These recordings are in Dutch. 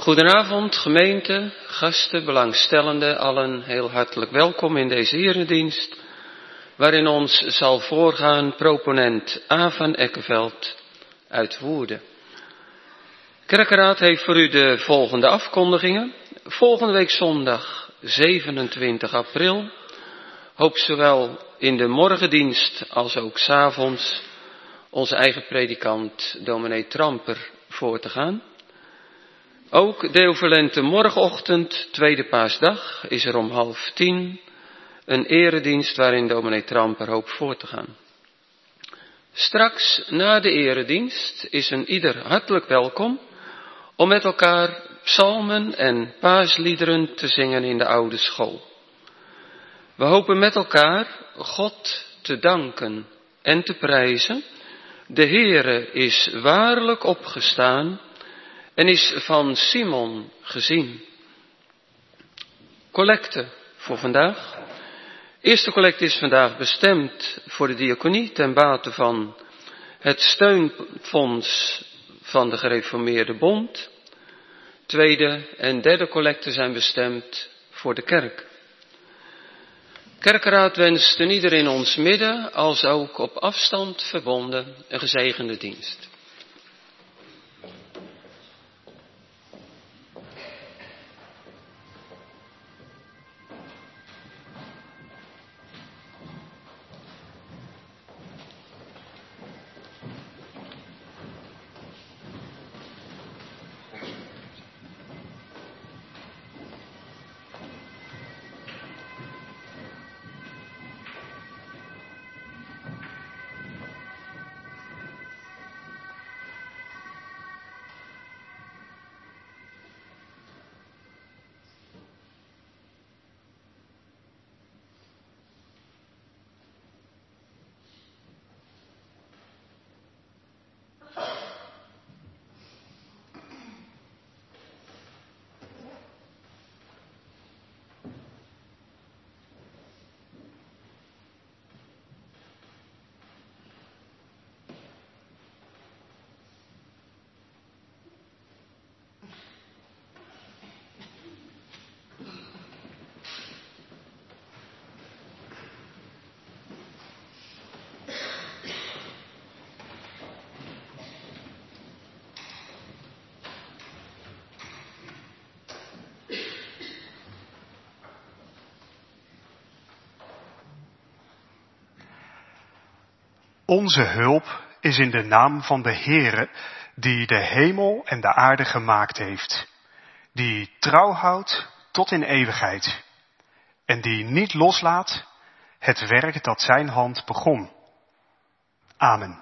Goedenavond gemeente, gasten, belangstellenden, allen heel hartelijk welkom in deze eredienst, waarin ons zal voorgaan proponent A. van Eckenveld uit Woerden. Kerkenraad heeft voor u de volgende afkondigingen. Volgende week zondag 27 april hoopt zowel in de morgendienst als ook 's avonds onze eigen predikant dominee Tramper voor te gaan. Ook deovalente morgenochtend, tweede paasdag, is er om 9:30 een eredienst waarin dominee Tramper hoopt voor te gaan. Straks na de eredienst is een ieder hartelijk welkom om met elkaar psalmen en paasliederen te zingen in de oude school. We hopen met elkaar God te danken en te prijzen. De Heere is waarlijk opgestaan en is van Simon gezien. Collecte voor vandaag. Eerste collecte is vandaag bestemd voor de diaconie ten bate van het steunfonds van de Gereformeerde Bond. Tweede en derde collecte zijn bestemd voor de kerk. Kerkenraad wenst een ieder in ons midden, als ook op afstand verbonden, een gezegende dienst. Onze hulp is in de naam van de Heere, die de hemel en de aarde gemaakt heeft, die trouw houdt tot in eeuwigheid en die niet loslaat het werk dat zijn hand begon. Amen.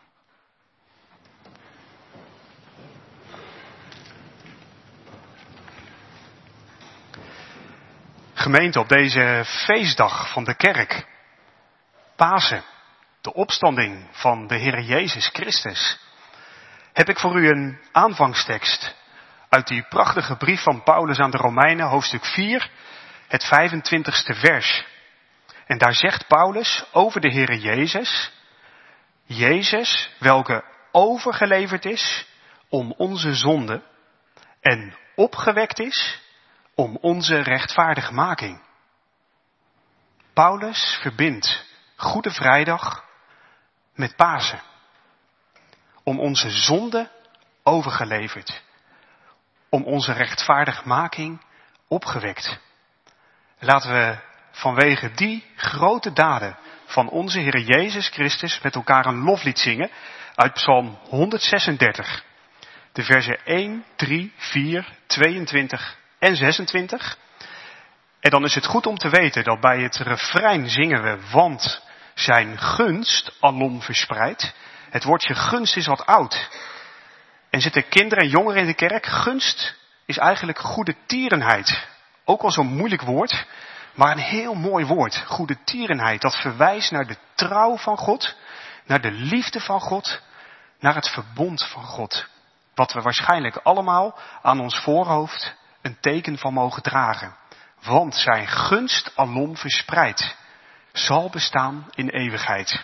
Gemeente, op deze feestdag van de kerk, Pasen, de opstanding van de Heer Jezus Christus, heb ik voor u een aanvangstekst uit die prachtige brief van Paulus aan de Romeinen, hoofdstuk 4, het 25ste vers. En daar zegt Paulus over de Heer Jezus, Jezus, welke overgeleverd is om onze zonde en opgewekt is om onze rechtvaardigmaking. Paulus verbindt Goede Vrijdag met Pasen. Om onze zonde overgeleverd. Om onze rechtvaardigmaking opgewekt. Laten we vanwege die grote daden van onze Heer Jezus Christus met elkaar een loflied zingen uit Psalm 136. De versen 1, 3, 4, 22 en 26. En dan is het goed om te weten dat bij het refrein zingen we, want zijn gunst alom verspreid. Het woordje gunst is wat oud. En zitten kinderen en jongeren in de kerk? Gunst is eigenlijk goede tierenheid. Ook al zo'n moeilijk woord, maar een heel mooi woord. Goede tierenheid, dat verwijst naar de trouw van God, naar de liefde van God, naar het verbond van God. Wat we waarschijnlijk allemaal aan ons voorhoofd een teken van mogen dragen. Want zijn gunst alom verspreid zal bestaan in eeuwigheid.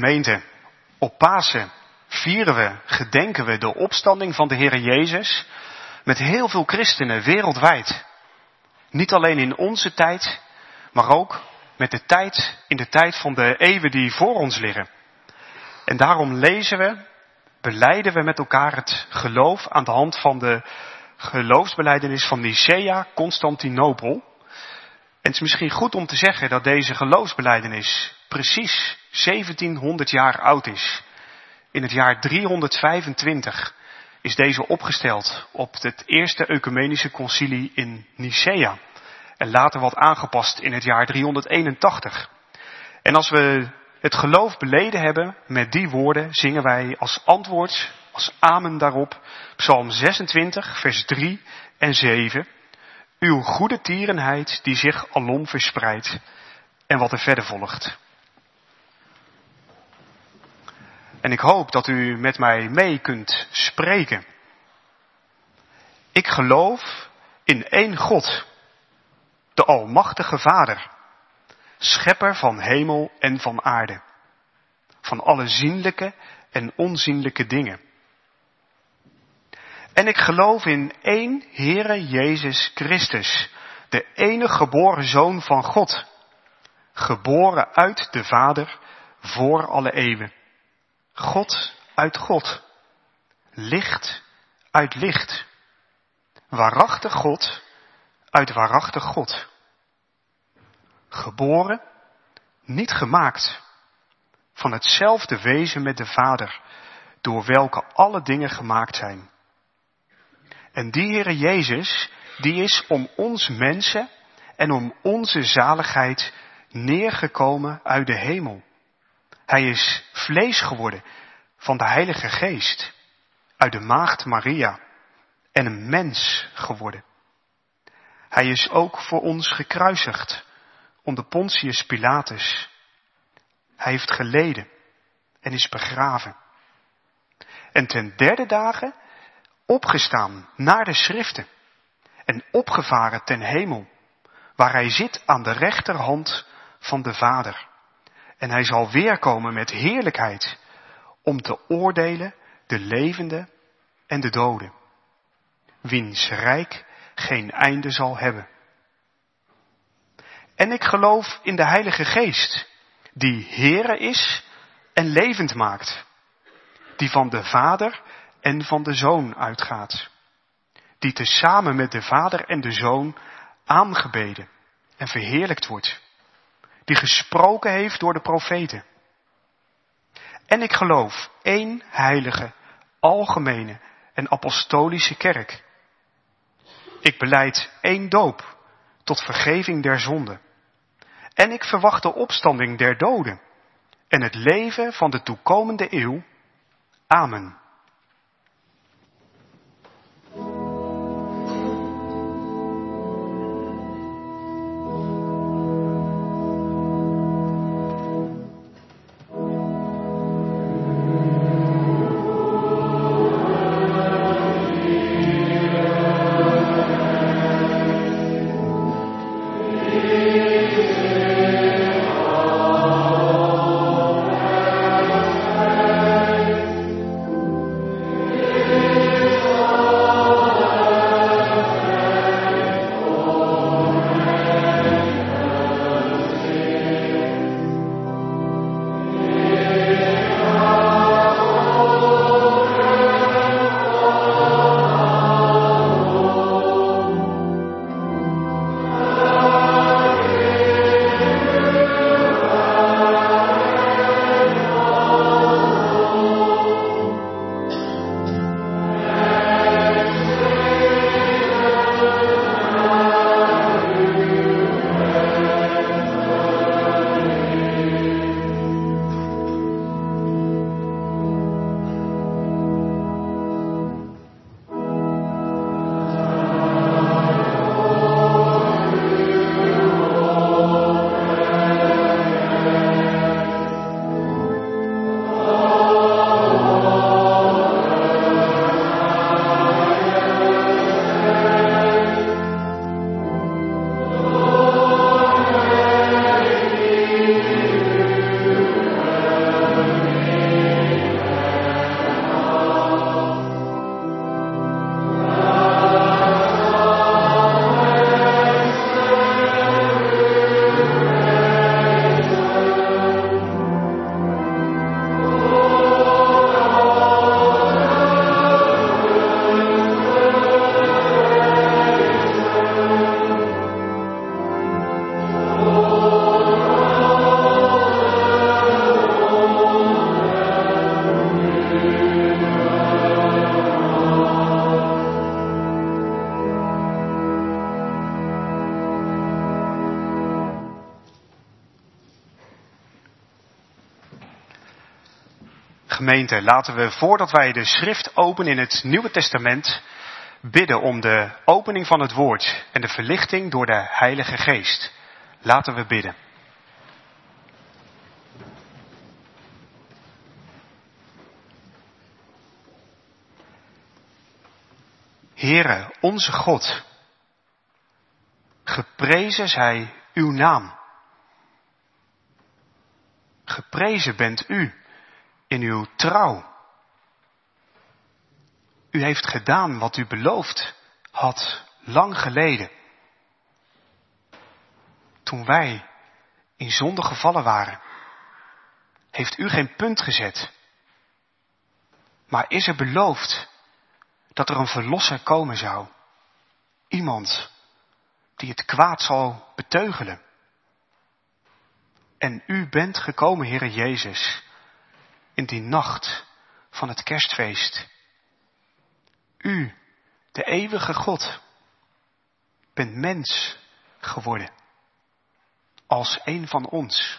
Gemeente, op Pasen gedenken we de opstanding van de Heere Jezus met heel veel christenen wereldwijd. Niet alleen in onze tijd, maar ook in de tijd van de eeuwen die voor ons liggen. En daarom belijden we met elkaar het geloof aan de hand van de geloofsbelijdenis van Nicea Constantinopel. En het is misschien goed om te zeggen dat deze geloofsbelijdenis precies 1700 jaar oud is. In het jaar 325 is deze opgesteld op het eerste ecumenische concilie in Nicea. En later wat aangepast in het jaar 381. En als we het geloof beleden hebben met die woorden, zingen wij als antwoord, als amen daarop, Psalm 26, vers 3 en 7. Uw goede tierenheid die zich alom verspreidt. En wat er verder volgt. En ik hoop dat u met mij mee kunt spreken. Ik geloof in één God, de Almachtige Vader, schepper van hemel en van aarde, van alle zienlijke en onzienlijke dingen. En ik geloof in één Heere Jezus Christus, de enige geboren Zoon van God, geboren uit de Vader voor alle eeuwen. God uit God, licht uit licht, waarachtig God uit waarachtig God. Geboren, niet gemaakt, van hetzelfde wezen met de Vader, door welke alle dingen gemaakt zijn. En die Heere Jezus, die is om ons mensen en om onze zaligheid neergekomen uit de hemel. Hij is vlees geworden van de Heilige Geest, uit de maagd Maria, en een mens geworden. Hij is ook voor ons gekruisigd onder Pontius Pilatus. Hij heeft geleden en is begraven. En ten derde dagen opgestaan naar de schriften en opgevaren ten hemel, waar hij zit aan de rechterhand van de Vader. En hij zal weerkomen met heerlijkheid om te oordelen de levenden en de doden, wiens rijk geen einde zal hebben. En ik geloof in de Heilige Geest, die Heere is en levend maakt, die van de Vader en van de Zoon uitgaat, die tezamen met de Vader en de Zoon aangebeden en verheerlijkt wordt, die gesproken heeft door de profeten. En ik geloof één heilige, algemene en apostolische kerk. Ik belijd één doop tot vergeving der zonden. En ik verwacht de opstanding der doden en het leven van de toekomende eeuw. Amen. Gemeente, laten we voordat wij de schrift openen in het Nieuwe Testament bidden om de opening van het woord en de verlichting door de Heilige Geest. Laten we bidden. Heere, onze God, geprezen zij uw naam. Geprezen bent u in uw trouw. U heeft gedaan wat u beloofd had lang geleden. Toen wij in zonde gevallen waren, heeft u geen punt gezet. Maar is er beloofd dat er een verlosser komen zou. Iemand die het kwaad zal beteugelen. En u bent gekomen, Heere Jezus, in die nacht van het kerstfeest. U, de eeuwige God, bent mens geworden. Als een van ons.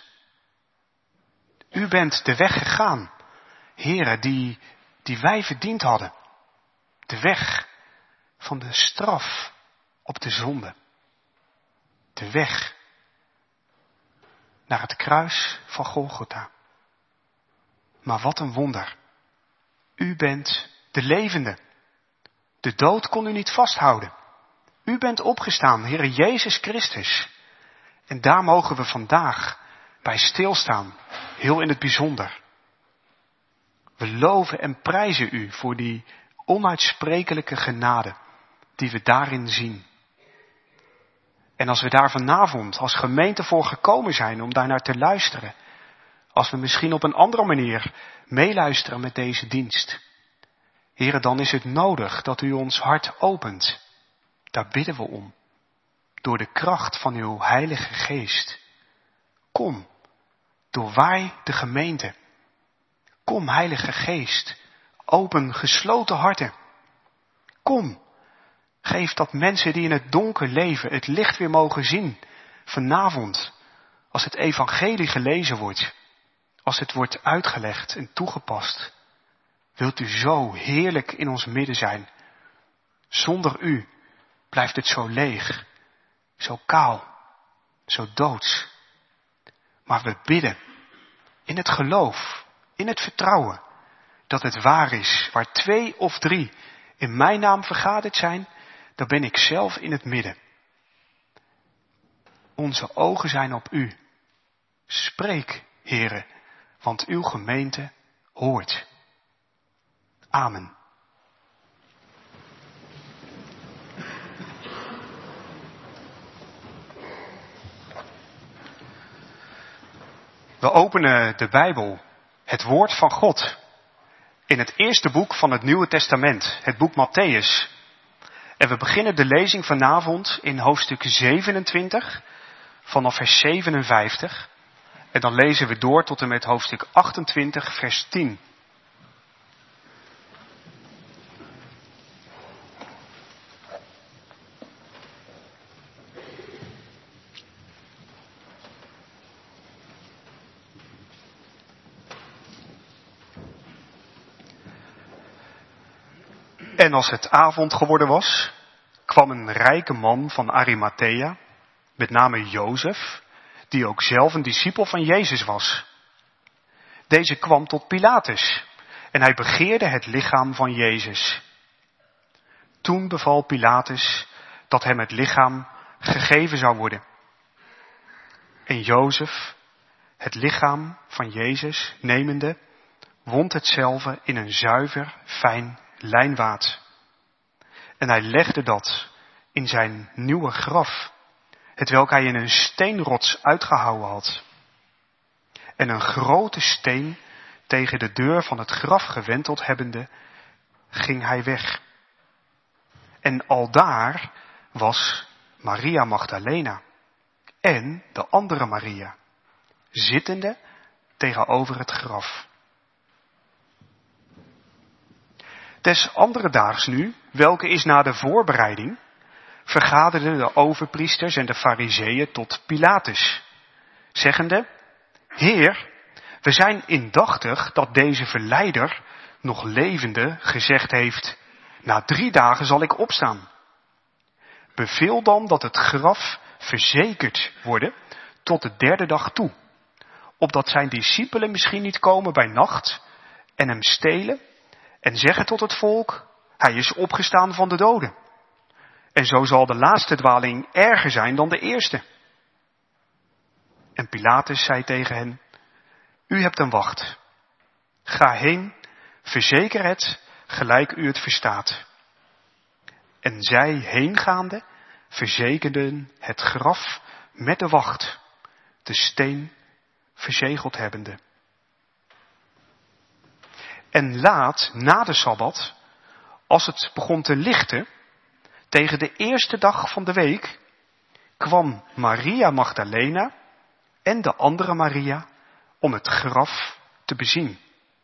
U bent de weg gegaan, Heere, die wij verdiend hadden. De weg van de straf op de zonde. De weg naar het kruis van Golgotha. Maar wat een wonder. U bent de levende. De dood kon u niet vasthouden. U bent opgestaan, Heere Jezus Christus. En daar mogen we vandaag bij stilstaan, heel in het bijzonder. We loven en prijzen u voor die onuitsprekelijke genade die we daarin zien. En als we daar vanavond als gemeente voor gekomen zijn om daar naar te luisteren, als we misschien op een andere manier meeluisteren met deze dienst, Heere, dan is het nodig dat u ons hart opent. Daar bidden we om. Door de kracht van uw Heilige Geest. Kom, doorwaai de gemeente. Kom, Heilige Geest, open gesloten harten. Kom, geef dat mensen die in het donker leven het licht weer mogen zien vanavond, als het evangelie gelezen wordt, als het wordt uitgelegd en toegepast. Wilt u zo heerlijk in ons midden zijn? Zonder u blijft het zo leeg, zo kaal, zo doods. Maar we bidden in het geloof, in het vertrouwen, dat het waar is. Waar 2 of 3 in mijn naam vergaderd zijn, dan ben ik zelf in het midden. Onze ogen zijn op u. Spreek, Heere, want uw gemeente hoort. Amen. We openen de Bijbel, het woord van God, in het eerste boek van het Nieuwe Testament, het boek Mattheüs. En we beginnen de lezing vanavond in hoofdstuk 27, vanaf vers 57. En dan lezen we door tot en met hoofdstuk 28, vers 10. En als het avond geworden was, kwam een rijke man van Arimathea, met name Jozef, die ook zelf een discipel van Jezus was. Deze kwam tot Pilatus en hij begeerde het lichaam van Jezus. Toen beval Pilatus dat hem het lichaam gegeven zou worden. En Jozef, het lichaam van Jezus nemende, wond hetzelve in een zuiver, fijn lijnwaad. En hij legde dat in zijn nieuwe graf, hetwelk hij in een steenrots uitgehouwen had. En een grote steen tegen de deur van het graf gewenteld hebbende, ging hij weg. En aldaar was Maria Magdalena en de andere Maria, zittende tegenover het graf. Des andere daags nu, welke is na de voorbereiding, vergaderden de overpriesters en de farizeeën tot Pilatus, zeggende: Heer, We zijn indachtig dat deze verleider, nog levende, gezegd heeft, na 3 dagen zal ik opstaan. Beveel dan dat het graf verzekerd worden tot de 3e dag toe, opdat zijn discipelen misschien niet komen bij nacht en hem stelen en zeggen tot het volk, hij is opgestaan van de doden. En zo zal de laatste dwaling erger zijn dan de eerste. En Pilatus zei tegen hen, u hebt een wacht. Ga heen, verzeker het, gelijk u het verstaat. En zij heengaande, verzekerden het graf met de wacht, de steen verzegeld hebbende. En laat, na de Sabbat, als het begon te lichten, tegen de 1e dag van de week, kwam Maria Magdalena en de andere Maria om het graf te bezien.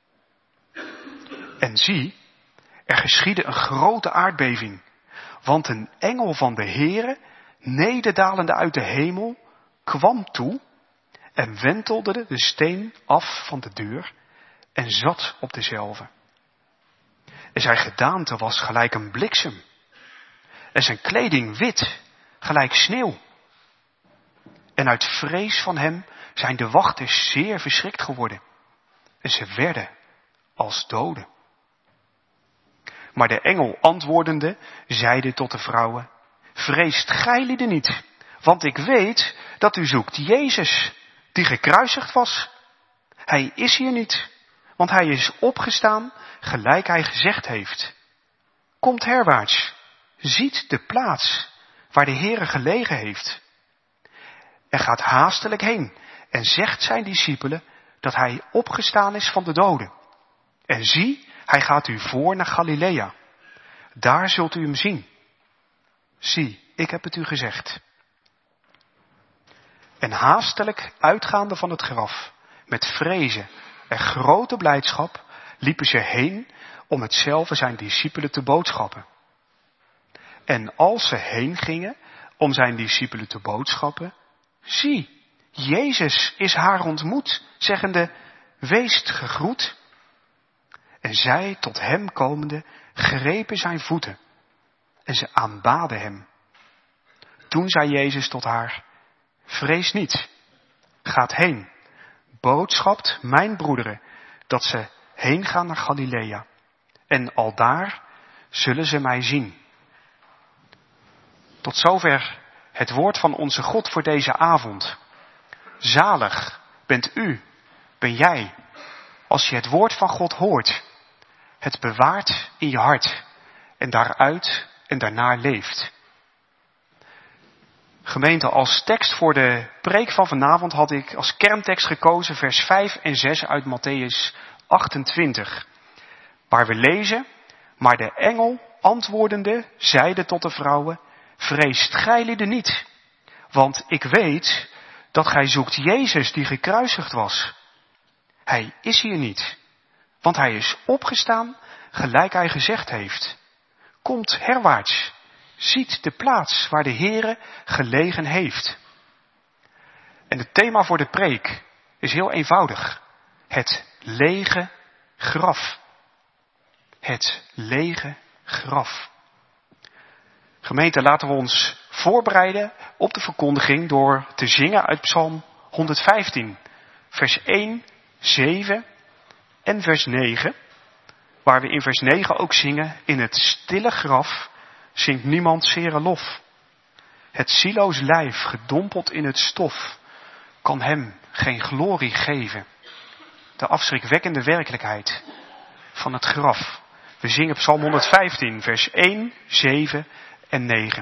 En zie, er geschiedde een grote aardbeving, want een engel van de Heere, nederdalende uit de hemel, kwam toe en wentelde de steen af van de deur en zat op dezelve. En zijn gedaante was gelijk een bliksem en zijn kleding wit, gelijk sneeuw. En uit vrees van hem zijn de wachters zeer verschrikt geworden en ze werden als doden. Maar de engel antwoordende zeide tot de vrouwen, vreest gijlieden niet, want ik weet dat u zoekt Jezus, die gekruisigd was. Hij is hier niet, want hij is opgestaan, gelijk hij gezegd heeft. Komt herwaarts, ziet de plaats waar de Heere gelegen heeft. En gaat haastelijk heen en zegt zijn discipelen dat hij opgestaan is van de doden. En zie, hij gaat u voor naar Galilea. Daar zult u hem zien. Zie, ik heb het u gezegd. En haastelijk uitgaande van het graf, met vrezen en grote blijdschap, liepen ze heen om hetzelfde zijn discipelen te boodschappen. En als ze heen gingen om zijn discipelen te boodschappen, zie, Jezus is haar ontmoet, zeggende, weest gegroet. En zij, tot hem komende, grepen zijn voeten en ze aanbaden hem. Toen zei Jezus tot haar, vrees niet, gaat heen, boodschapt mijn broederen, dat ze heen gaan naar Galilea. En aldaar zullen ze mij zien. Tot zover het woord van onze God voor deze avond. Zalig bent u, ben jij, als je het woord van God hoort, het bewaart in je hart en daaruit en daarnaar leeft. Gemeente, als tekst voor de preek van vanavond had ik als kerntekst gekozen vers 5 en 6 uit Mattheüs 28. Waar we lezen, maar de engel antwoordende zeide tot de vrouwen, vreest gijlieden niet, want ik weet dat gij zoekt Jezus die gekruisigd was. Hij is hier niet, want hij is opgestaan gelijk hij gezegd heeft. Komt herwaarts, ziet de plaats waar de Heere gelegen heeft. En het thema voor de preek is heel eenvoudig. Het lege graf. Het lege graf. Gemeente, laten we ons voorbereiden op de verkondiging door te zingen uit Psalm 115, vers 1, 7 en vers 9. Waar we in vers 9 ook zingen, in het stille graf zingt niemand zere lof. Het zieloos lijf, gedompeld in het stof, kan hem geen glorie geven. De afschrikwekkende werkelijkheid van het graf. We zingen Psalm 115, vers 1, 7 en 9.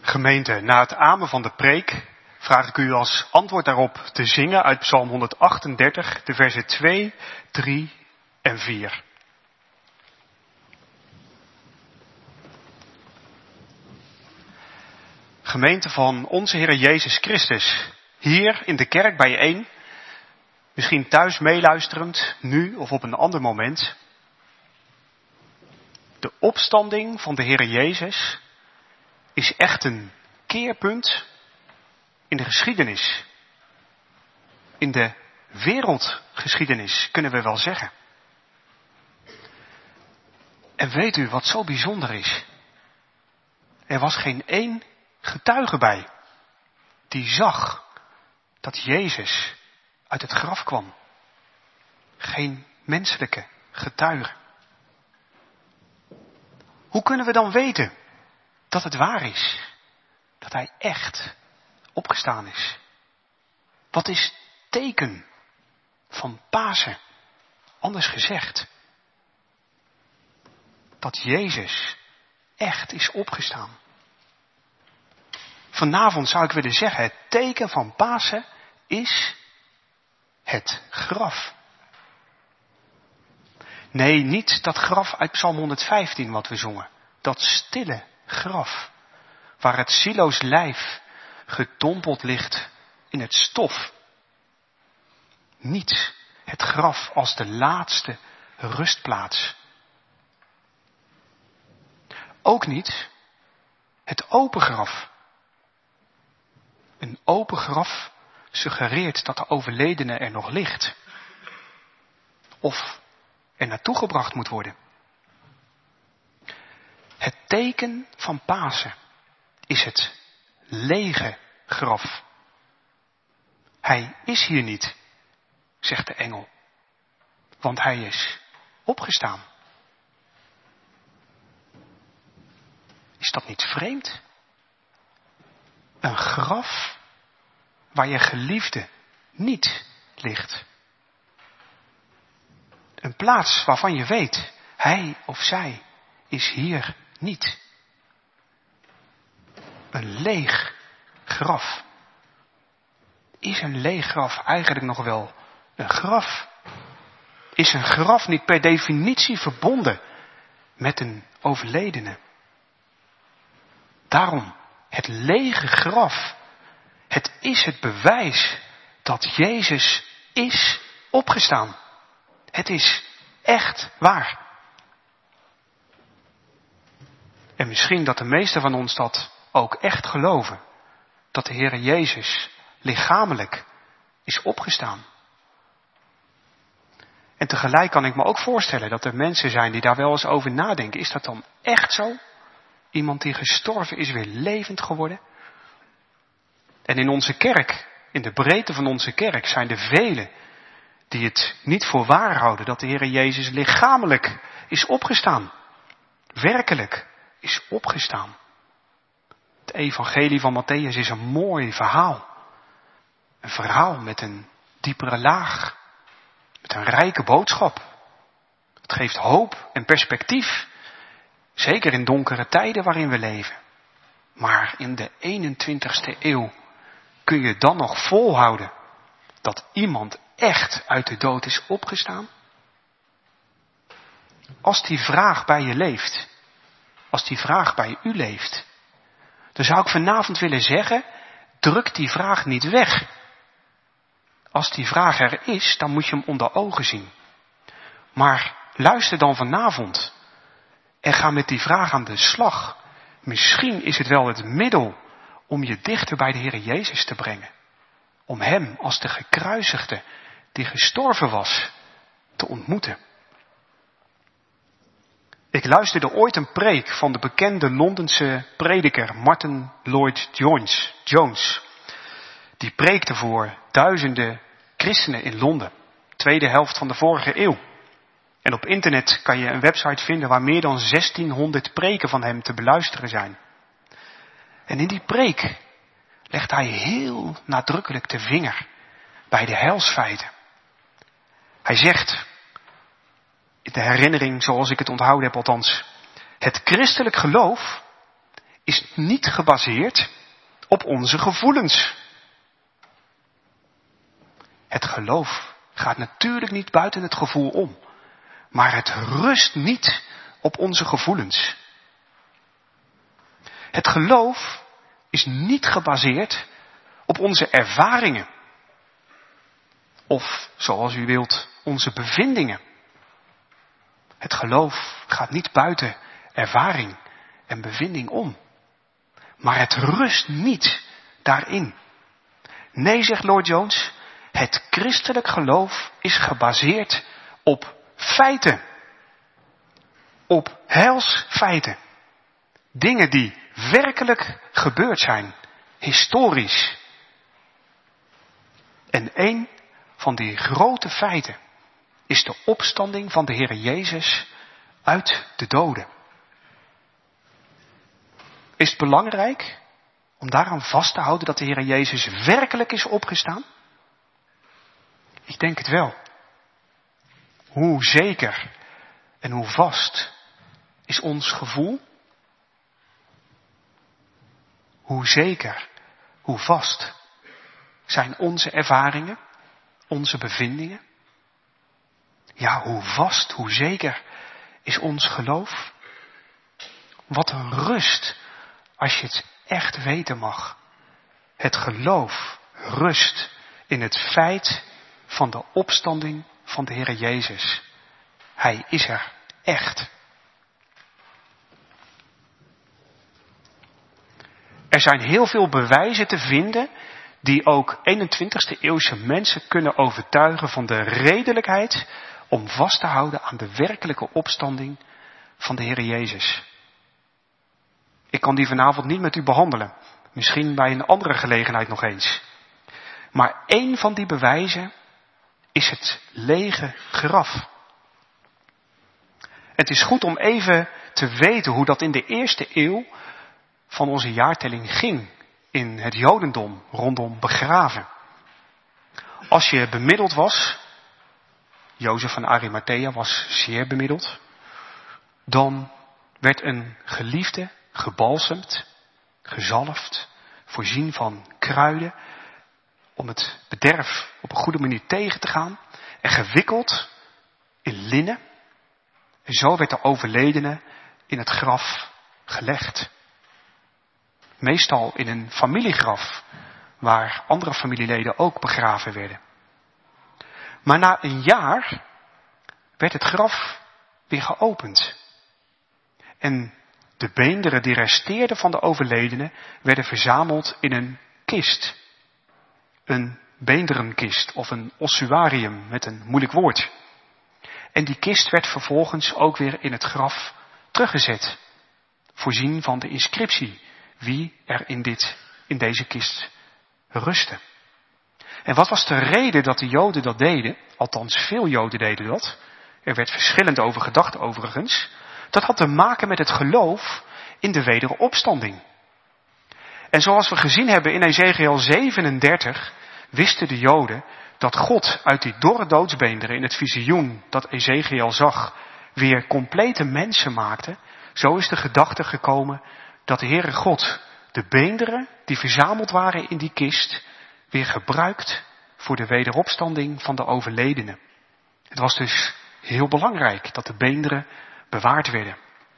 Gemeente, na het amen van de preek vraag ik u als antwoord daarop te zingen uit Psalm 138, de versen 2, 3 en 4. Gemeente van onze Heer Jezus Christus, hier in de kerk bijeen, misschien thuis meeluisterend, nu of op een ander moment. De opstanding van de Heer Jezus is echt een keerpunt in de geschiedenis. In de wereldgeschiedenis, kunnen we wel zeggen. En weet u wat zo bijzonder is? Er was geen één getuige bij die zag dat Jezus uit het graf kwam. Geen menselijke getuige. Hoe kunnen we dan weten dat het waar is? Dat hij echt opgestaan is? Wat is teken van Pasen? Anders gezegd, dat Jezus echt is opgestaan. Vanavond zou ik willen zeggen, het teken van Pasen is het graf. Nee, niet dat graf uit Psalm 115 wat we zongen. Dat stille graf, waar het zieloos lijf gedompeld ligt in het stof. Niet het graf als de laatste rustplaats. Ook niet het open graf. Een open graf suggereert dat de overledene er nog ligt. Of er naartoe gebracht moet worden. Het teken van Pasen is het lege graf. Hij is hier niet, zegt de engel, want hij is opgestaan. Is dat niet vreemd? Een graf waar je geliefde niet ligt. Een plaats waarvan je weet, hij of zij is hier niet. Een leeg graf. Is een leeg graf eigenlijk nog wel een graf? Is een graf niet per definitie verbonden met een overledene? Daarom, het lege graf, het is het bewijs dat Jezus is opgestaan. Het is echt waar. En misschien dat de meesten van ons dat ook echt geloven. Dat de Heere Jezus lichamelijk is opgestaan. En tegelijk kan ik me ook voorstellen dat er mensen zijn die daar wel eens over nadenken. Is dat dan echt zo? Iemand die gestorven is weer levend geworden? En in onze kerk, in de breedte van onze kerk, zijn er velen die het niet voor waar houden dat de Heere Jezus lichamelijk is opgestaan. Werkelijk is opgestaan. Het evangelie van Mattheüs is een mooi verhaal. Een verhaal met een diepere laag. Met een rijke boodschap. Het geeft hoop en perspectief. Zeker in donkere tijden waarin we leven. Maar in de 21ste eeuw kun je dan nog volhouden dat iemand echt uit de dood is opgestaan? Als die vraag bij je leeft, als die vraag bij u leeft, dan zou ik vanavond willen zeggen, druk die vraag niet weg. Als die vraag er is, dan moet je hem onder ogen zien. Maar luister dan vanavond en ga met die vraag aan de slag. Misschien is het wel het middel om je dichter bij de Heer Jezus te brengen. Om hem als de gekruisigde die gestorven was te ontmoeten. Ik luisterde ooit een preek van de bekende Londense prediker Martyn Lloyd-Jones. Die preekte voor duizenden christenen in Londen. Tweede helft van de vorige eeuw. En op internet kan je een website vinden waar meer dan 1600 preken van hem te beluisteren zijn. En in die preek legt hij heel nadrukkelijk de vinger bij de heilsfeiten. Hij zegt, in de herinnering zoals ik het onthouden heb althans, het christelijk geloof is niet gebaseerd op onze gevoelens. Het geloof gaat natuurlijk niet buiten het gevoel om. Maar het rust niet op onze gevoelens. Het geloof is niet gebaseerd op onze ervaringen. Of, zoals u wilt, onze bevindingen. Het geloof gaat niet buiten ervaring en bevinding om. Maar het rust niet daarin. Nee, zegt Lloyd Jones, het christelijk geloof is gebaseerd op feiten. Op heilsfeiten. Dingen die werkelijk gebeurd zijn. Historisch. En een van die grote feiten is de opstanding van de Heer Jezus uit de doden. Is het belangrijk om daaraan vast te houden dat de Heer Jezus werkelijk is opgestaan? Ik denk het wel. Hoe zeker en hoe vast is ons gevoel? Hoe zeker, hoe vast zijn onze ervaringen, onze bevindingen? Ja, hoe vast, hoe zeker is ons geloof? Wat een rust als je het echt weten mag. Het geloof rust in het feit van de opstanding van de Heer Jezus. Hij is er echt. Er zijn heel veel bewijzen te vinden die ook 21ste eeuwse mensen kunnen overtuigen van de redelijkheid om vast te houden aan de werkelijke opstanding van de Heer Jezus. Ik kan die vanavond niet met u behandelen. Misschien bij een andere gelegenheid nog eens. Maar één van die bewijzen is het lege graf. Het is goed om even te weten hoe dat in de eerste eeuw van onze jaartelling ging in het Jodendom rondom begraven. Als je bemiddeld was, Jozef van Arimathea was zeer bemiddeld, dan werd een geliefde gebalsemd, gezalfd, voorzien van kruiden om het bederf op een goede manier tegen te gaan en gewikkeld in linnen. En zo werd de overledene in het graf gelegd. Meestal in een familiegraf, waar andere familieleden ook begraven werden. Maar na een jaar werd het graf weer geopend. En de beenderen die resteerden van de overledene werden verzameld in een kist. Een beenderenkist of een ossuarium met een moeilijk woord. En die kist werd vervolgens ook weer in het graf teruggezet. Voorzien van de inscriptie wie er in deze kist rustte. En wat was de reden dat de Joden dat deden? Althans, veel Joden deden dat. Er werd verschillend over gedacht overigens. Dat had te maken met het geloof in de wederopstanding. En zoals we gezien hebben in Ezechiël 37, wisten de Joden dat God uit die dorre doodsbeenderen in het visioen dat Ezechiël zag, weer complete mensen maakte. Zo is de gedachte gekomen dat de Heere God de beenderen die verzameld waren in die kist weer gebruikt voor de wederopstanding van de overledene. Het was dus heel belangrijk dat de beenderen bewaard werden.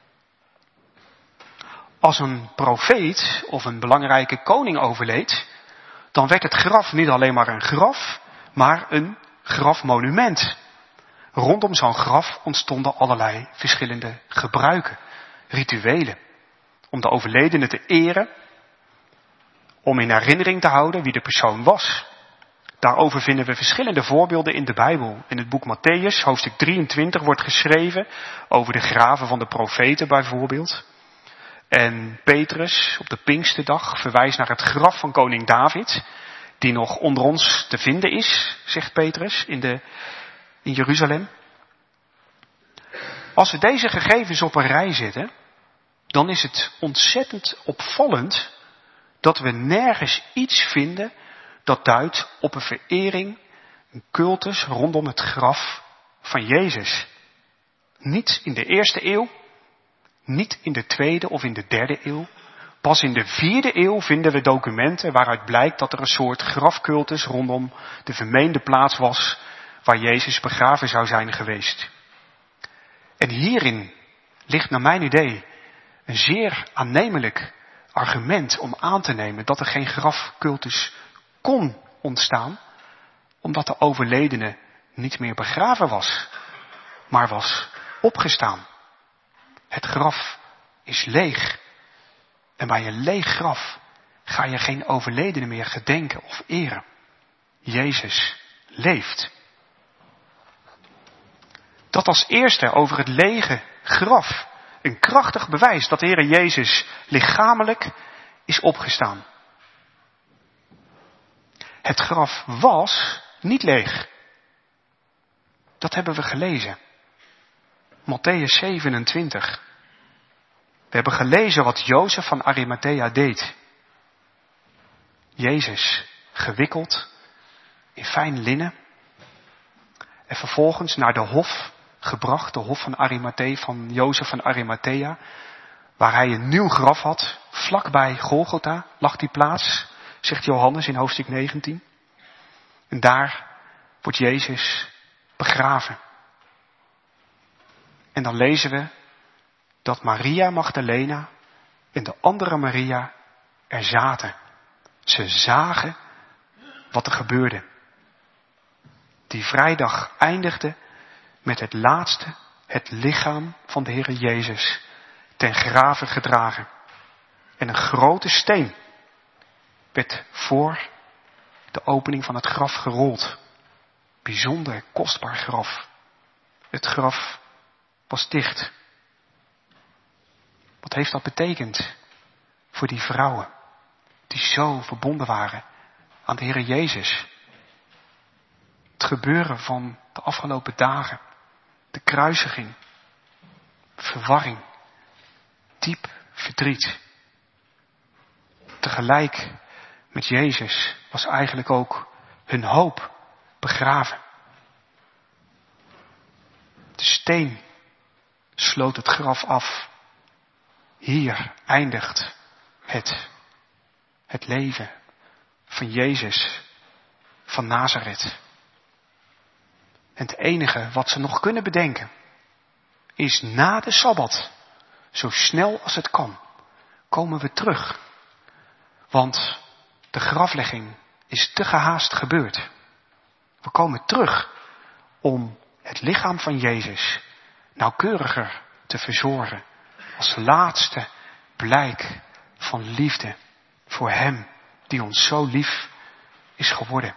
Als een profeet of een belangrijke koning overleed, dan werd het graf niet alleen maar een graf, maar een grafmonument. Rondom zo'n graf ontstonden allerlei verschillende gebruiken, rituelen. Om de overledene te eren, om in herinnering te houden wie de persoon was. Daarover vinden we verschillende voorbeelden in de Bijbel. In het boek Mattheüs, hoofdstuk 23, wordt geschreven over de graven van de profeten bijvoorbeeld. En Petrus op de Pinksterdag verwijst naar het graf van koning David, die nog onder ons te vinden is, zegt Petrus, in Jeruzalem. Als we deze gegevens op een rij zetten, dan is het ontzettend opvallend dat we nergens iets vinden dat duidt op een verering, een cultus rondom het graf van Jezus. Niet in de eerste eeuw, niet in de tweede of in de derde eeuw, Pas in de 4e eeuw vinden we documenten waaruit blijkt dat er een soort grafcultus rondom de vermeende plaats was waar Jezus begraven zou zijn geweest. En hierin ligt naar mijn idee een zeer aannemelijk argument om aan te nemen dat er geen grafcultus kon ontstaan, omdat de overledene niet meer begraven was, maar was opgestaan. Het graf is leeg. En bij een leeg graf ga je geen overledene meer gedenken of eren. Jezus leeft. Dat als eerste over het lege graf. Een krachtig bewijs dat de Heer Jezus lichamelijk is opgestaan. Het graf was niet leeg. Dat hebben we gelezen. Mattheüs 27. We hebben gelezen wat Jozef van Arimathea deed. Jezus gewikkeld in fijn linnen. En vervolgens naar de hof gebracht, de hof van Arimathea, van Jozef van Arimathea. Waar hij een nieuw graf had, vlakbij Golgotha lag die plaats, zegt Johannes in hoofdstuk 19. En daar wordt Jezus begraven. En dan lezen we dat Maria Magdalena en de andere Maria er zaten. Ze zagen wat er gebeurde. Die vrijdag eindigde met het laatste, het lichaam van de Heere Jezus, ten grave gedragen. En een grote steen werd voor de opening van het graf gerold. Bijzonder kostbaar graf. Het graf was dicht. Wat heeft dat betekend voor die vrouwen die zo verbonden waren aan de Heere Jezus? Het gebeuren van de afgelopen dagen, de kruisiging, verwarring, diep verdriet. Tegelijk met Jezus was eigenlijk ook hun hoop begraven. De steen sloot het graf af. Hier eindigt het leven van Jezus van Nazareth. En het enige wat ze nog kunnen bedenken is na de Sabbat, zo snel als het kan, komen we terug. Want de graflegging is te gehaast gebeurd. We komen terug om het lichaam van Jezus nauwkeuriger te verzorgen. Als laatste blijk van liefde voor Hem die ons zo lief is geworden.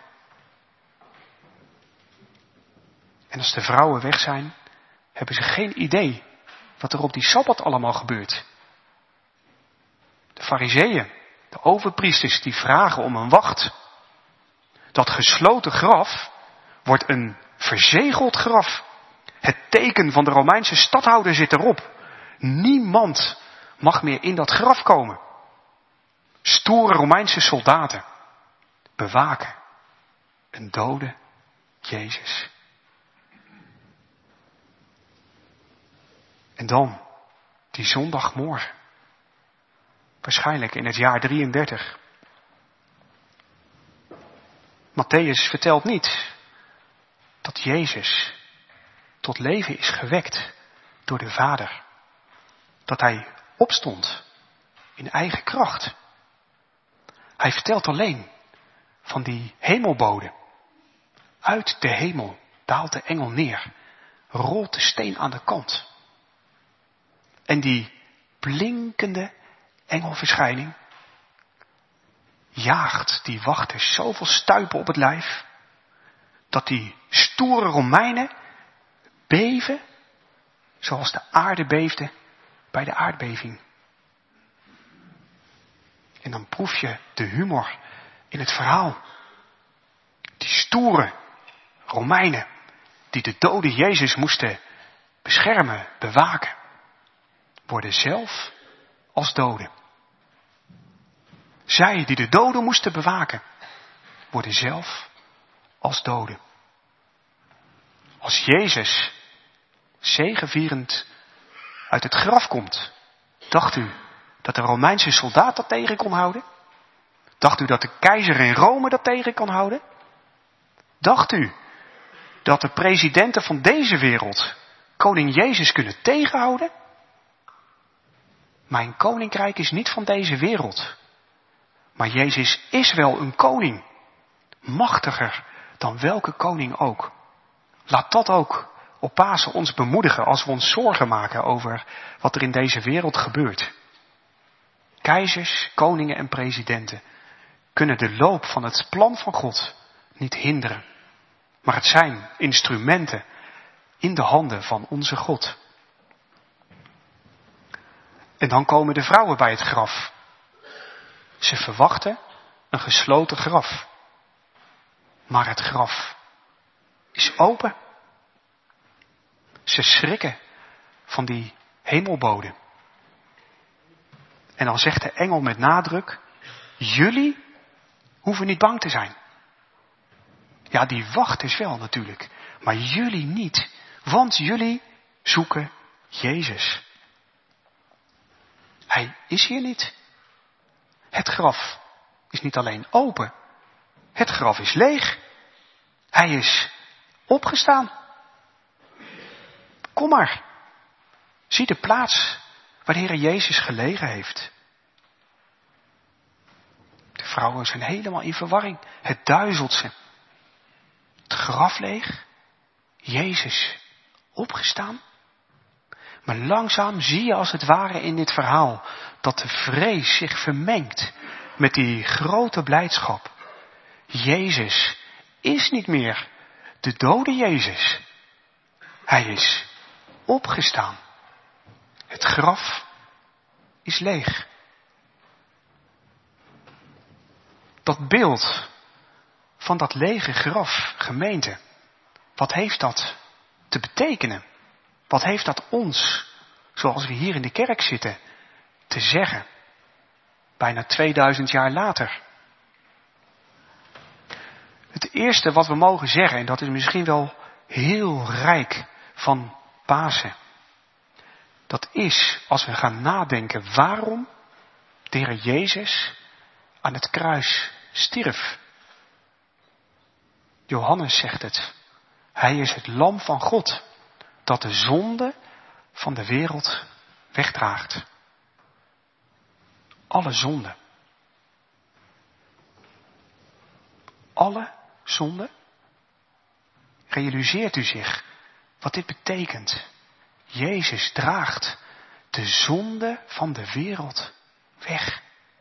En als de vrouwen weg zijn, hebben ze geen idee wat er op die Sabbat allemaal gebeurt. De Farizeeën, de overpriesters, die vragen om een wacht. Dat gesloten graf wordt een verzegeld graf. Het teken van de Romeinse stadhouder zit erop. Niemand mag meer in dat graf komen. Stoere Romeinse soldaten bewaken een dode Jezus. En dan, die zondagmorgen, waarschijnlijk in het jaar 33. Mattheüs vertelt niet dat Jezus tot leven is gewekt door de Vader. Dat hij opstond in eigen kracht. Hij vertelt alleen van die hemelbode. Uit de hemel daalt de engel neer, rolt de steen aan de kant. En die blinkende engelverschijning jaagt die wachters zoveel stuipen op het lijf, dat die stoere Romeinen beven, zoals de aarde beefde bij de aardbeving. En dan proef je de humor in het verhaal. Die stoere Romeinen die de dode Jezus moesten beschermen, bewaken, worden zelf als doden. Zij die de doden moesten bewaken, worden zelf als doden. Als Jezus zegevierend uit het graf komt, dacht u dat de Romeinse soldaat dat tegen kon houden? Dacht u dat de keizer in Rome dat tegen kan houden? Dacht u dat de presidenten van deze wereld koning Jezus kunnen tegenhouden? Mijn koninkrijk is niet van deze wereld. Maar Jezus is wel een koning. Machtiger dan welke koning ook. Laat dat ook op Pasen ons bemoedigen als we ons zorgen maken over wat er in deze wereld gebeurt. Keizers, koningen en presidenten kunnen de loop van het plan van God niet hinderen. Maar het zijn instrumenten in de handen van onze God. En dan komen de vrouwen bij het graf. Ze verwachten een gesloten graf. Maar het graf is open. Ze schrikken van die hemelbode. En dan zegt de engel met nadruk, jullie hoeven niet bang te zijn. Ja, die wachters wel natuurlijk, maar jullie niet, want jullie zoeken Jezus. Hij is hier niet. Het graf is niet alleen open, het graf is leeg. Hij is opgestaan. Kom maar, zie de plaats waar de Heer Jezus gelegen heeft. De vrouwen zijn helemaal in verwarring. Het duizelt ze. Het graf leeg. Jezus opgestaan. Maar langzaam zie je als het ware in dit verhaal dat de vrees zich vermengt met die grote blijdschap. Jezus is niet meer de dode Jezus. Hij is opgestaan. Het graf is leeg. Dat beeld van dat lege graf, gemeente, wat heeft dat te betekenen? Wat heeft dat ons, zoals we hier in de kerk zitten, te zeggen? Bijna 2000 jaar later. Het eerste wat we mogen zeggen, en dat is misschien wel heel rijk van Pasen. Dat is als we gaan nadenken waarom de Heer Jezus aan het kruis stierf. Johannes zegt het. Hij is het lam van God dat de zonde van de wereld wegdraagt. Alle zonde. Alle zonde. Realiseert u zich wat dit betekent? Jezus draagt de zonde van de wereld weg.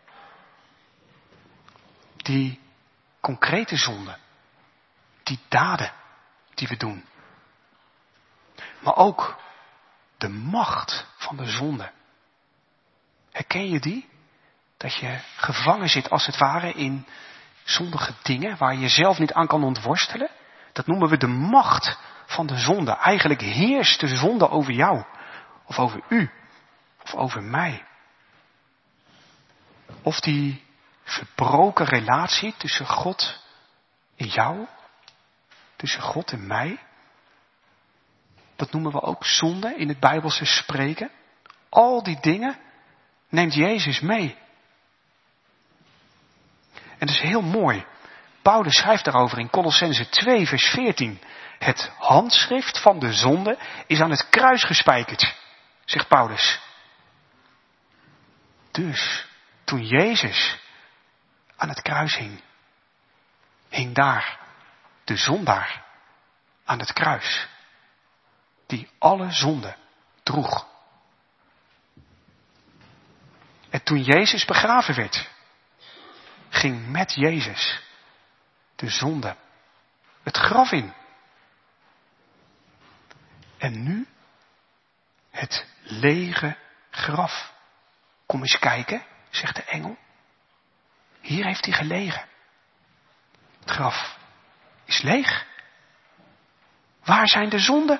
Die concrete zonde. Die daden die we doen. Maar ook de macht van de zonde. Herken je die? Dat je gevangen zit als het ware in zondige dingen waar je zelf niet aan kan ontworstelen. Dat noemen we de macht van de zonde. Eigenlijk heerst de zonde over jou. Of over u. Of over mij. Of die verbroken relatie tussen God en jou. Tussen God en mij. Dat noemen we ook zonde in het Bijbelse spreken. Al die dingen neemt Jezus mee. En dat is heel mooi. Paulus schrijft daarover in Kolossenzen 2 vers 14. Het handschrift van de zonde is aan het kruis gespijkerd, zegt Paulus. Dus toen Jezus aan het kruis hing, hing daar de zondaar aan het kruis. Die alle zonde droeg. En toen Jezus begraven werd, ging met Jezus de zonde het graf in. En nu het lege graf. Kom eens kijken, zegt de engel. Hier heeft hij gelegen. Het graf is leeg. Waar zijn de zonden?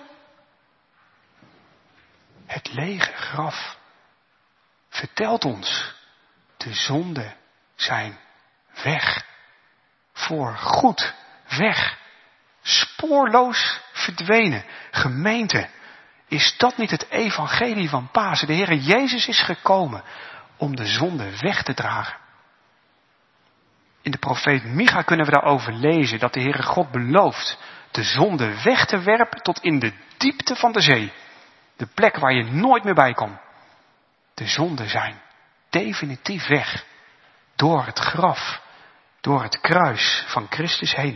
Het lege graf vertelt ons, de zonden zijn weg. Voor goed weg. Spoorloos verdwenen. Gemeente, is dat niet het evangelie van Pasen? De Heer Jezus is gekomen om de zonde weg te dragen. In de profeet Micha kunnen we daarover lezen dat de Heere God belooft de zonde weg te werpen tot in de diepte van de zee. De plek waar je nooit meer bij kan. De zonden zijn definitief weg door het graf, door het kruis van Christus heen.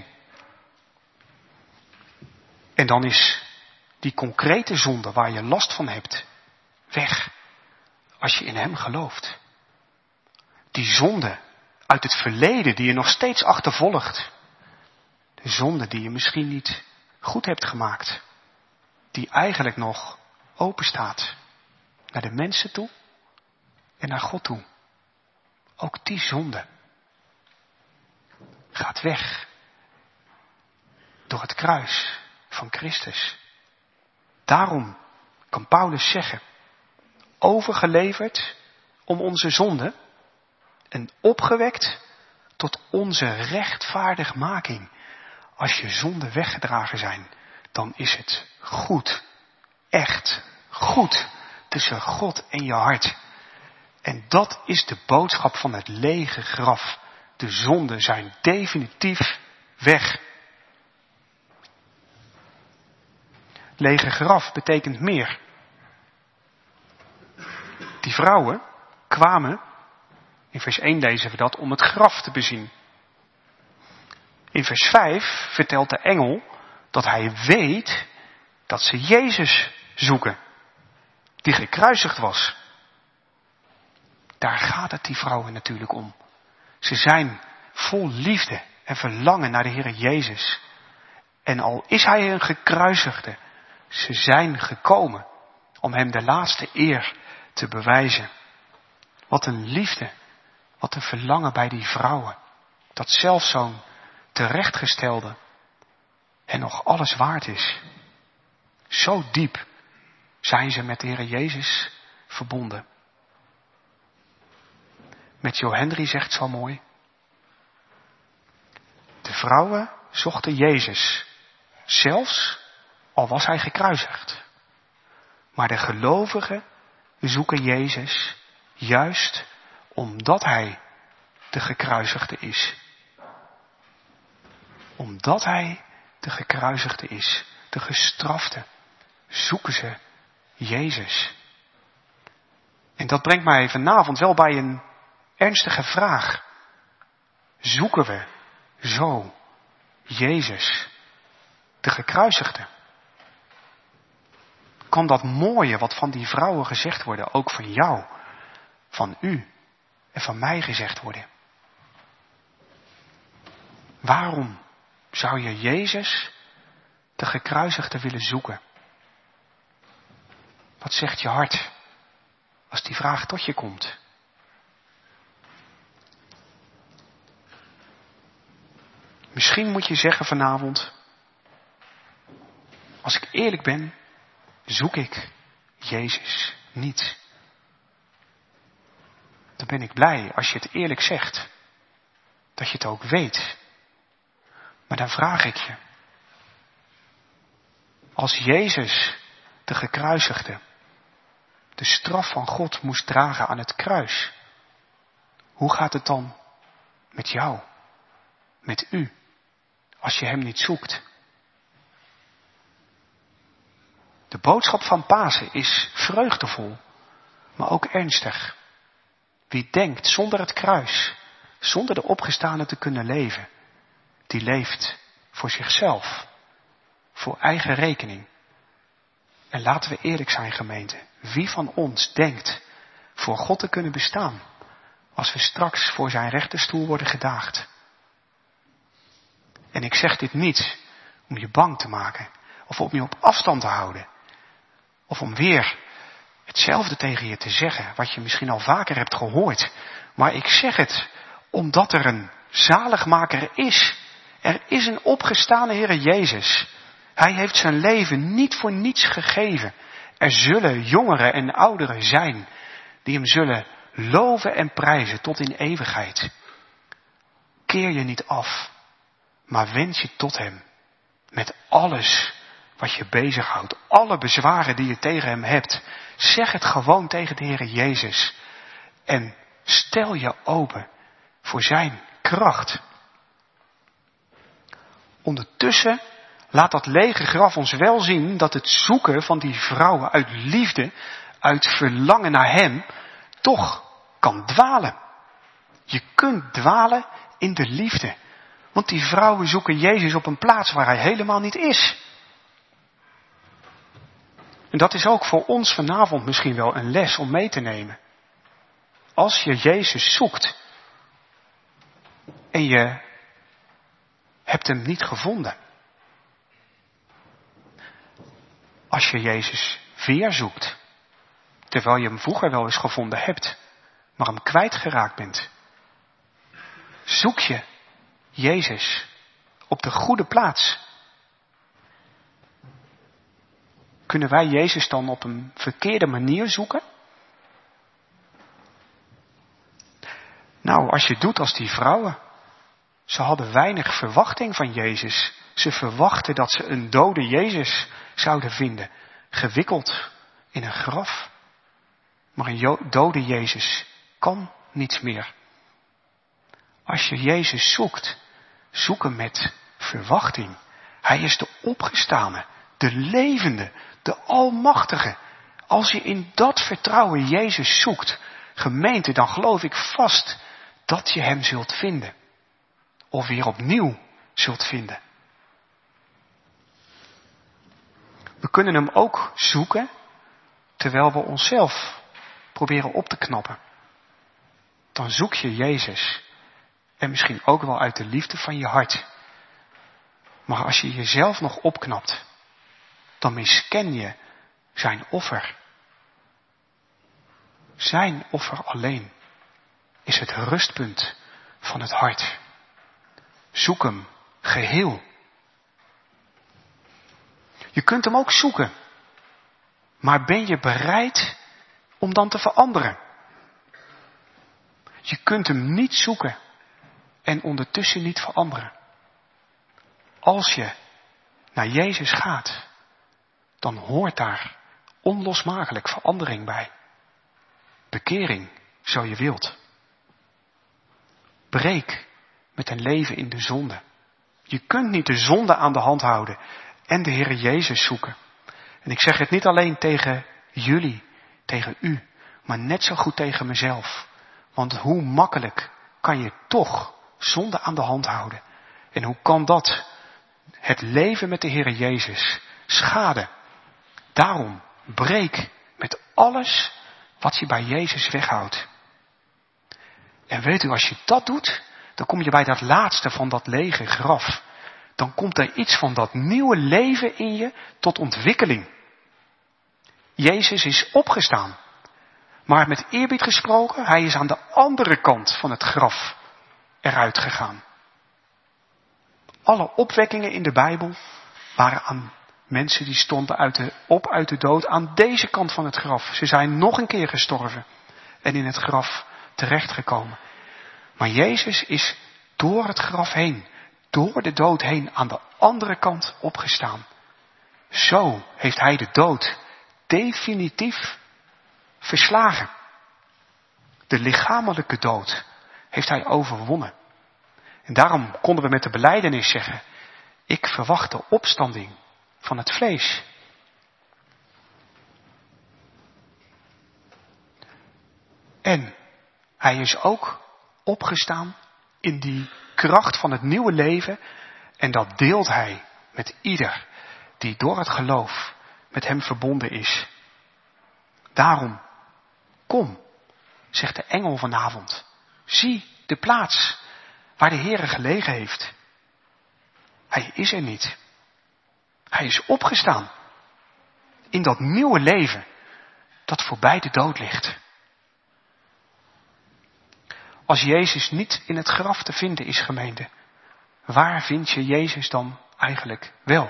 En dan is die concrete zonde waar je last van hebt, weg als je in hem gelooft. Die zonde uit het verleden die je nog steeds achtervolgt. De zonde die je misschien niet goed hebt gemaakt. Die eigenlijk nog open staat naar de mensen toe en naar God toe. Ook die zonde gaat weg door het kruis van Christus. Daarom kan Paulus zeggen, overgeleverd om onze zonde en opgewekt tot onze rechtvaardigmaking. Als je zonden weggedragen zijn, dan is het goed, echt goed tussen God en je hart. En dat is de boodschap van het lege graf. De zonden zijn definitief weg. Lege graf betekent meer. Die vrouwen kwamen, in vers 1 lezen we dat, om het graf te bezien. In vers 5 vertelt de engel dat hij weet dat ze Jezus zoeken, die gekruisigd was. Daar gaat het die vrouwen natuurlijk om. Ze zijn vol liefde en verlangen naar de Heer Jezus. En al is hij een gekruisigde, ze zijn gekomen om hem de laatste eer te bewijzen. Wat een liefde, wat een verlangen bij die vrouwen. Dat zelfs zo'n terechtgestelde en nog alles waard is. Zo diep zijn ze met de Heer Jezus verbonden. Met Jo Henry zegt zo mooi. De vrouwen zochten Jezus, zelfs al was hij gekruisigd. Maar de gelovigen zoeken Jezus juist omdat hij de gekruisigde is. Omdat hij de gekruisigde is, de gestrafte, zoeken ze Jezus. En dat brengt mij vanavond wel bij een ernstige vraag. Zoeken we zo Jezus, de gekruisigde? Kan dat mooie wat van die vrouwen gezegd worden ook van jou, van u en van mij gezegd worden? Waarom zou je Jezus, de gekruisigde, willen zoeken? Wat zegt je hart als die vraag tot je komt? Misschien moet je zeggen vanavond, als ik eerlijk ben, zoek ik Jezus niet. Dan ben ik blij als je het eerlijk zegt. Dat je het ook weet. Maar dan vraag ik je. Als Jezus, de gekruisigde, de straf van God moest dragen aan het kruis. Hoe gaat het dan met jou? Met u? Als je hem niet zoekt. De boodschap van Pasen is vreugdevol, maar ook ernstig. Wie denkt zonder het kruis, zonder de opgestane te kunnen leven, die leeft voor zichzelf, voor eigen rekening. En laten we eerlijk zijn, gemeente. Wie van ons denkt voor God te kunnen bestaan, als we straks voor zijn rechterstoel worden gedaagd? En ik zeg dit niet om je bang te maken, of om je op afstand te houden. Of om weer hetzelfde tegen je te zeggen, wat je misschien al vaker hebt gehoord. Maar ik zeg het omdat er een zaligmaker is. Er is een opgestane Heere Jezus. Hij heeft zijn leven niet voor niets gegeven. Er zullen jongeren en ouderen zijn die hem zullen loven en prijzen tot in eeuwigheid. Keer je niet af, maar wend je tot hem met alles wat je bezighoudt, alle bezwaren die je tegen hem hebt. Zeg het gewoon tegen de Heere Jezus. En stel je open voor zijn kracht. Ondertussen laat dat lege graf ons wel zien dat het zoeken van die vrouwen uit liefde, uit verlangen naar hem, toch kan dwalen. Je kunt dwalen in de liefde. Want die vrouwen zoeken Jezus op een plaats waar hij helemaal niet is. En dat is ook voor ons vanavond misschien wel een les om mee te nemen. Als je Jezus zoekt en je hebt hem niet gevonden. Als je Jezus weer zoekt, terwijl je hem vroeger wel eens gevonden hebt, maar hem kwijtgeraakt bent. Zoek je Jezus op de goede plaats. Kunnen wij Jezus dan op een verkeerde manier zoeken? Nou, als je doet als die vrouwen. Ze hadden weinig verwachting van Jezus. Ze verwachten dat ze een dode Jezus zouden vinden. Gewikkeld in een graf. Maar een dode Jezus kan niets meer. Als je Jezus zoekt, zoek hem met verwachting. Hij is de opgestane, de levende, de almachtige. Als je in dat vertrouwen Jezus zoekt, gemeente, dan geloof ik vast dat je hem zult vinden. Of weer opnieuw zult vinden. We kunnen hem ook zoeken terwijl we onszelf proberen op te knappen. Dan zoek je Jezus. En misschien ook wel uit de liefde van je hart. Maar als je jezelf nog opknapt, dan misken je zijn offer. Zijn offer alleen is het rustpunt van het hart. Zoek hem geheel. Je kunt hem ook zoeken. Maar ben je bereid om dan te veranderen? Je kunt hem niet zoeken en ondertussen niet veranderen. Als je naar Jezus gaat, dan hoort daar onlosmakelijk verandering bij. Bekering, zo je wilt. Breek met een leven in de zonde. Je kunt niet de zonde aan de hand houden en de Heere Jezus zoeken. En ik zeg het niet alleen tegen jullie, tegen u, maar net zo goed tegen mezelf. Want hoe makkelijk kan je toch zonde aan de hand houden? En hoe kan dat het leven met de Heere Jezus schaden? Daarom breek met alles wat je bij Jezus weghoudt. En weet u, als je dat doet, dan kom je bij dat laatste van dat lege graf. Dan komt er iets van dat nieuwe leven in je tot ontwikkeling. Jezus is opgestaan. Maar met eerbied gesproken, hij is aan de andere kant van het graf eruit gegaan. Alle opwekkingen in de Bijbel waren aan mensen die stonden op uit de dood aan deze kant van het graf. Ze zijn nog een keer gestorven en in het graf terechtgekomen. Maar Jezus is door het graf heen, door de dood heen, aan de andere kant opgestaan. Zo heeft hij de dood definitief verslagen. De lichamelijke dood heeft hij overwonnen. En daarom konden we met de belijdenis zeggen, ik verwacht de opstanding van het vlees. En hij is ook opgestaan in die kracht van het nieuwe leven. En dat deelt hij met ieder die door het geloof met hem verbonden is. Daarom, kom, zegt de engel vanavond. Zie de plaats waar de Heere gelegen heeft. Hij is er niet. Hij is opgestaan in dat nieuwe leven dat voorbij de dood ligt. Als Jezus niet in het graf te vinden is, gemeente, waar vind je Jezus dan eigenlijk wel?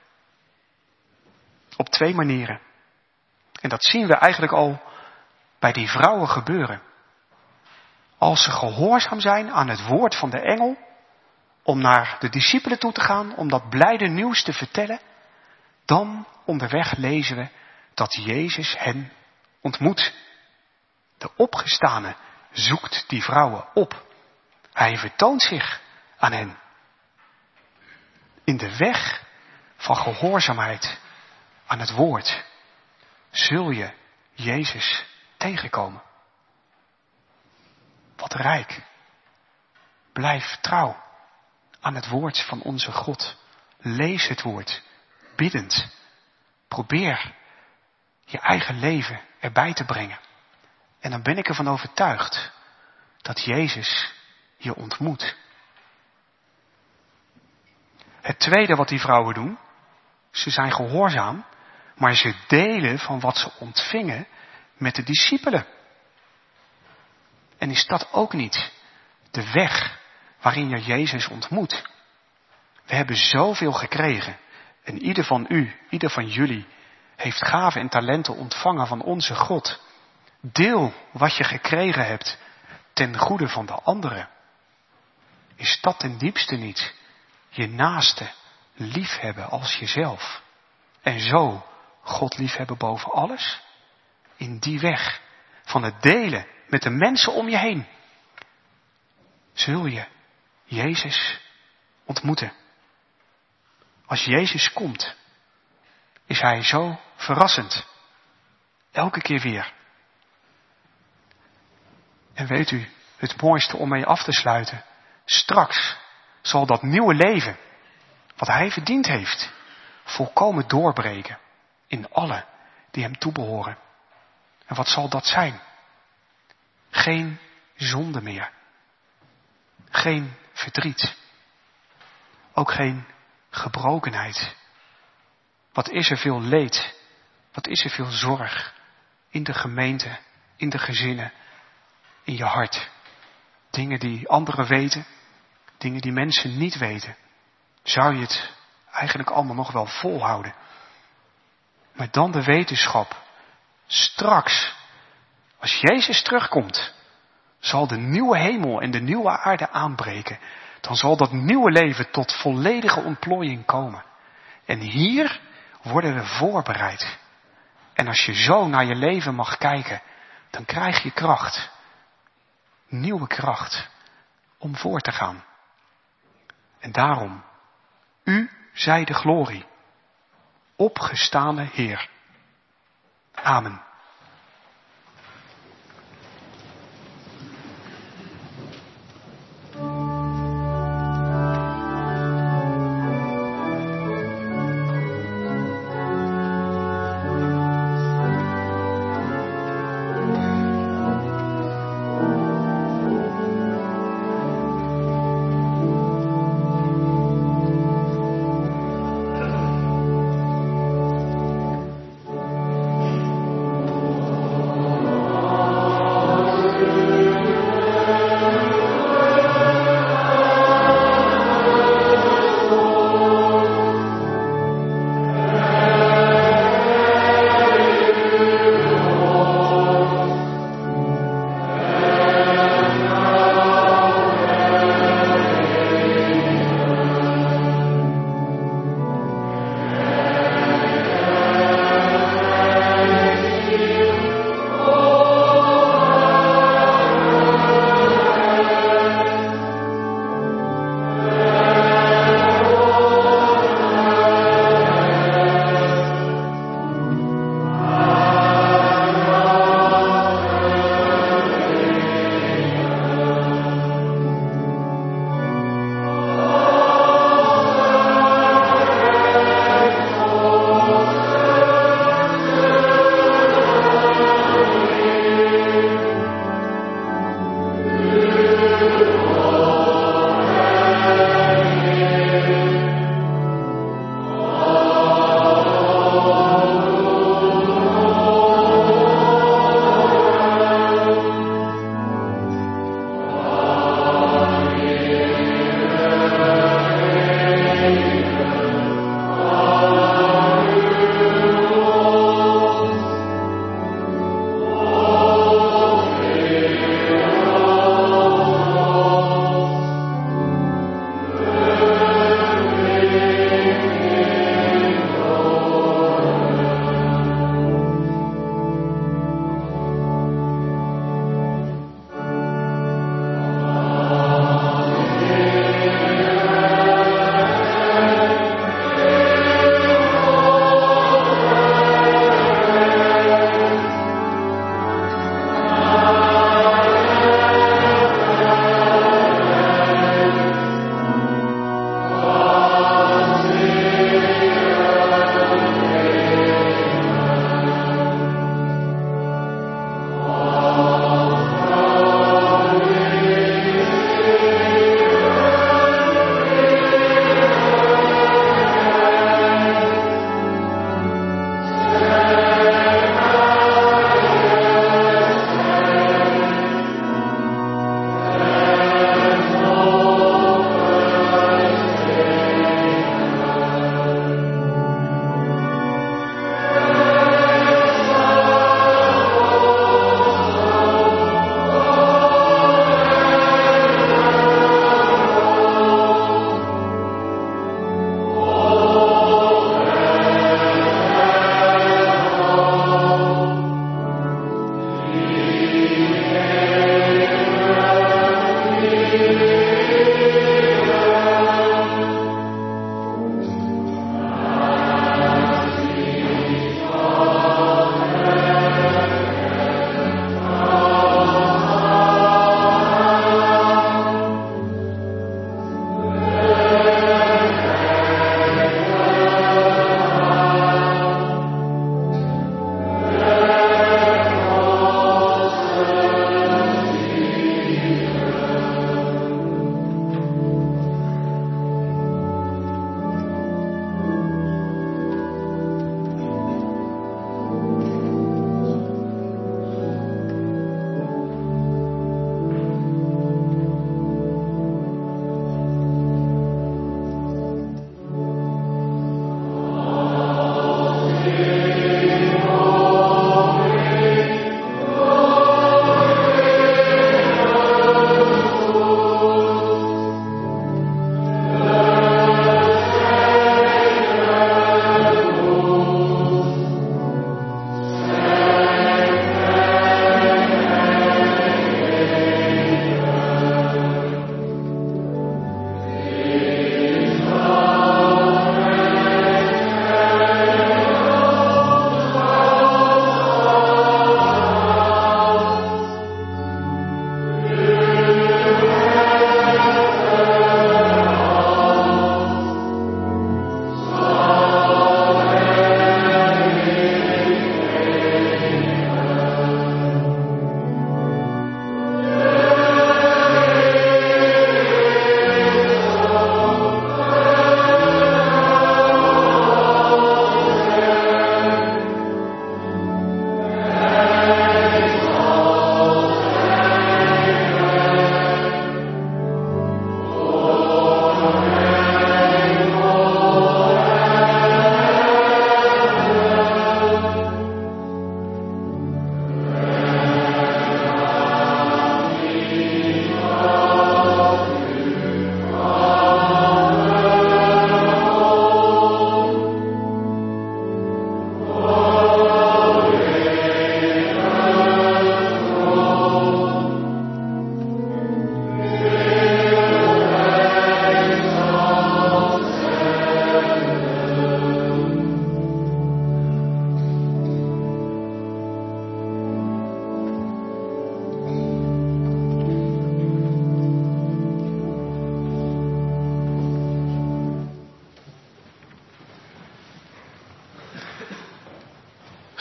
Op 2 manieren. En dat zien we eigenlijk al bij die vrouwen gebeuren. Als ze gehoorzaam zijn aan het woord van de engel, om naar de discipelen toe te gaan, om dat blijde nieuws te vertellen, dan onderweg lezen we dat Jezus hen ontmoet. De opgestane zoekt die vrouwen op. Hij vertoont zich aan hen. In de weg van gehoorzaamheid aan het woord zul je Jezus tegenkomen. Wat rijk. Blijf trouw aan het woord van onze God. Lees het woord, biddend. Probeer je eigen leven erbij te brengen. En dan ben ik ervan overtuigd dat Jezus je ontmoet. Het tweede wat die vrouwen doen, ze zijn gehoorzaam, maar ze delen van wat ze ontvingen met de discipelen. En is dat ook niet de weg waarin je Jezus ontmoet? We hebben zoveel gekregen. En ieder van u, ieder van jullie, heeft gaven en talenten ontvangen van onze God. Deel wat je gekregen hebt ten goede van de anderen. Is dat ten diepste niet je naaste liefhebben als jezelf? En zo God liefhebben boven alles? In die weg van het delen met de mensen om je heen zul je Jezus ontmoeten. Als Jezus komt, is Hij zo verrassend. Elke keer weer. En weet u, het mooiste om mee af te sluiten. Straks zal dat nieuwe leven, wat Hij verdiend heeft, volkomen doorbreken in alle die Hem toebehoren. En wat zal dat zijn? Geen zonde meer. Geen verdriet. Ook geen gebrokenheid. Wat is er veel leed. Wat is er veel zorg. In de gemeente, in de gezinnen, in je hart. Dingen die anderen weten. Dingen die mensen niet weten. Zou je het eigenlijk allemaal nog wel volhouden. Maar dan de wetenschap. Straks, als Jezus terugkomt, zal de nieuwe hemel en de nieuwe aarde aanbreken. Dan zal dat nieuwe leven tot volledige ontplooiing komen. En hier worden we voorbereid. En als je zo naar je leven mag kijken, dan krijg je kracht. Nieuwe kracht om voor te gaan. En daarom, u zij de glorie. Opgestane Heer. Amen.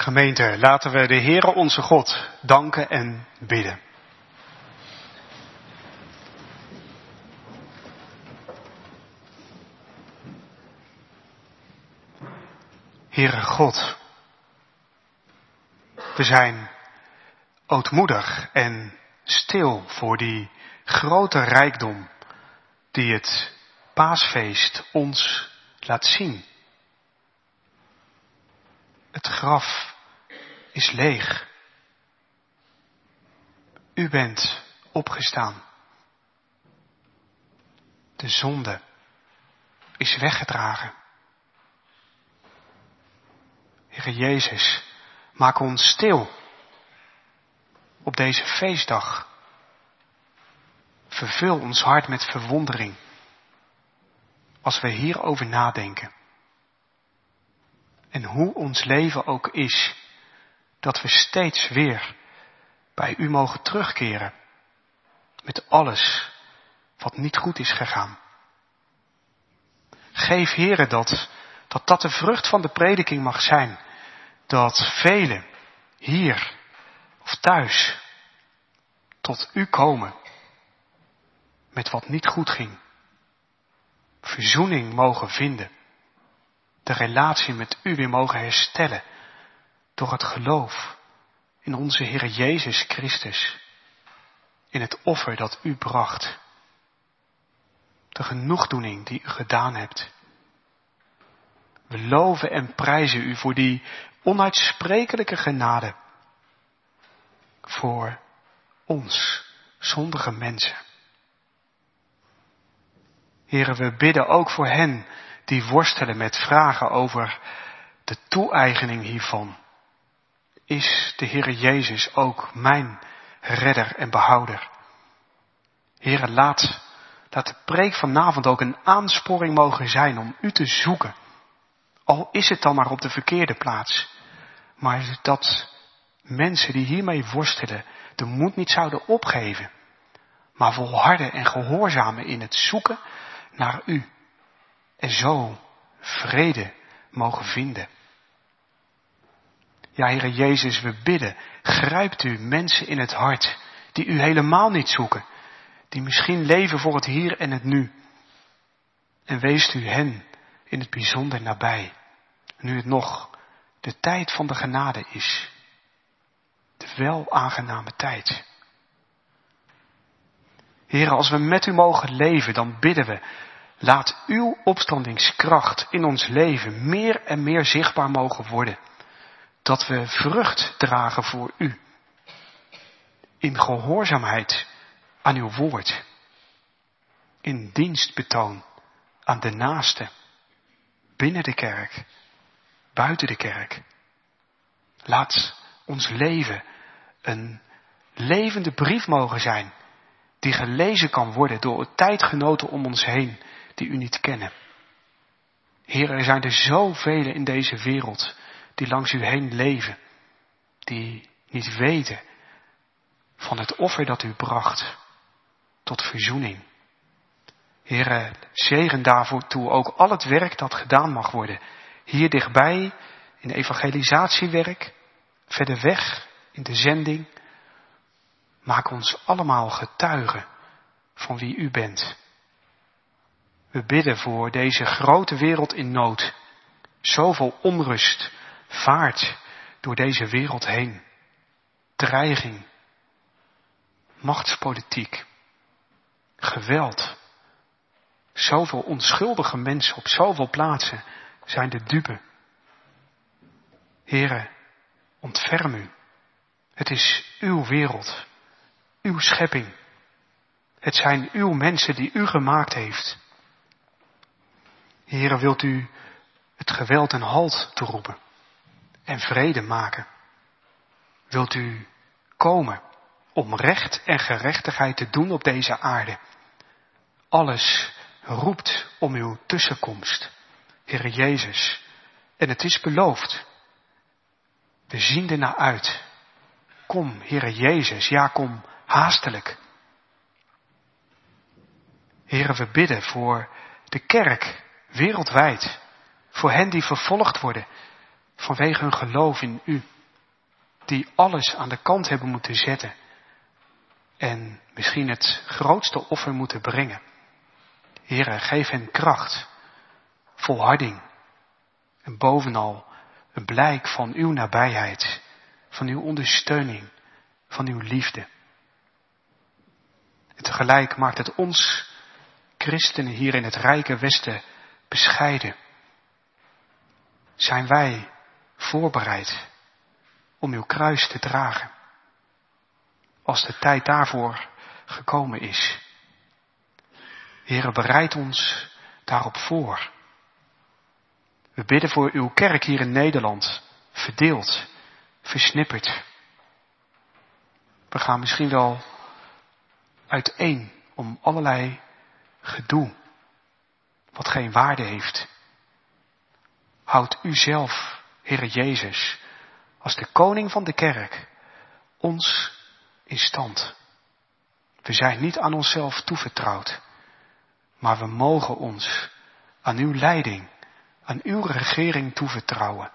Gemeente, laten we de Heere onze God danken en bidden. Heere God, we zijn ootmoedig en stil voor die grote rijkdom die het paasfeest ons laat zien. Het graf is leeg. U bent opgestaan. De zonde is weggedragen. Heere Jezus, maak ons stil op deze feestdag. Vervul ons hart met verwondering als we hierover nadenken. En hoe ons leven ook is, dat we steeds weer bij u mogen terugkeren met alles wat niet goed is gegaan. Geef, Heere, dat de vrucht van de prediking mag zijn, dat velen hier of thuis tot u komen met wat niet goed ging. Verzoening mogen vinden. De relatie met u weer mogen herstellen door het geloof in onze Heer Jezus Christus. In het offer dat u bracht. De genoegdoening die u gedaan hebt. We loven en prijzen u voor die onuitsprekelijke genade. Voor ons, zondige mensen. Heren, we bidden ook voor hen die worstelen met vragen over de toe-eigening hiervan. Is de Heere Jezus ook mijn redder en behouder? Heren, laat de preek vanavond ook een aansporing mogen zijn om u te zoeken. Al is het dan maar op de verkeerde plaats. Maar dat mensen die hiermee worstelen de moed niet zouden opgeven. Maar volharden en gehoorzamen in het zoeken naar u. En zo vrede mogen vinden. Ja, Heere Jezus, we bidden, grijpt u mensen in het hart die u helemaal niet zoeken. Die misschien leven voor het hier en het nu. En weest u hen in het bijzonder nabij. Nu het nog de tijd van de genade is. De wel aangename tijd. Heere, als we met u mogen leven, dan bidden we, laat uw opstandingskracht in ons leven meer en meer zichtbaar mogen worden. Dat we vrucht dragen voor u. In gehoorzaamheid aan uw woord. In dienstbetoon aan de naaste. Binnen de kerk. Buiten de kerk. Laat ons leven een levende brief mogen zijn. Die gelezen kan worden door tijdgenoten om ons heen die u niet kennen. Heer, er zijn er zoveel in deze wereld die langs u heen leven. Die niet weten van het offer dat u bracht tot verzoening. Heer, zegen daarvoor toe ook al het werk dat gedaan mag worden. Hier dichtbij in evangelisatiewerk, verder weg in de zending. Maak ons allemaal getuigen van wie u bent. We bidden voor deze grote wereld in nood. Zoveel onrust vaart door deze wereld heen. Dreiging, machtspolitiek, geweld. Zoveel onschuldige mensen op zoveel plaatsen zijn de dupe. Heere, ontferm u. Het is uw wereld, uw schepping. Het zijn uw mensen die u gemaakt heeft. Heere, wilt u het geweld een halt toeroepen en vrede maken? Wilt u komen om recht en gerechtigheid te doen op deze aarde? Alles roept om uw tussenkomst, Heere Jezus. En het is beloofd. We zien ernaar uit. Kom, Heere Jezus, ja, kom haastelijk. Heere, we bidden voor de kerk wereldwijd. Voor hen die vervolgd worden vanwege hun geloof in u. die alles aan de kant hebben moeten zetten en misschien het grootste offer moeten brengen. Heere, geef hen kracht, volharding en bovenal een blijk van uw nabijheid, van uw ondersteuning, van uw liefde. En tegelijk maakt het ons, christenen hier in het rijke Westen, bescheiden. Zijn wij voorbereid om uw kruis te dragen, als de tijd daarvoor gekomen is. Heere, bereid ons daarop voor. We bidden voor uw kerk hier in Nederland, verdeeld, versnipperd. We gaan misschien wel uiteen om allerlei gedoe, wat geen waarde heeft. Houd u zelf, Heere Jezus, als de koning van de kerk, ons in stand. We zijn niet aan onszelf toevertrouwd, maar we mogen ons aan uw leiding, aan uw regering toevertrouwen.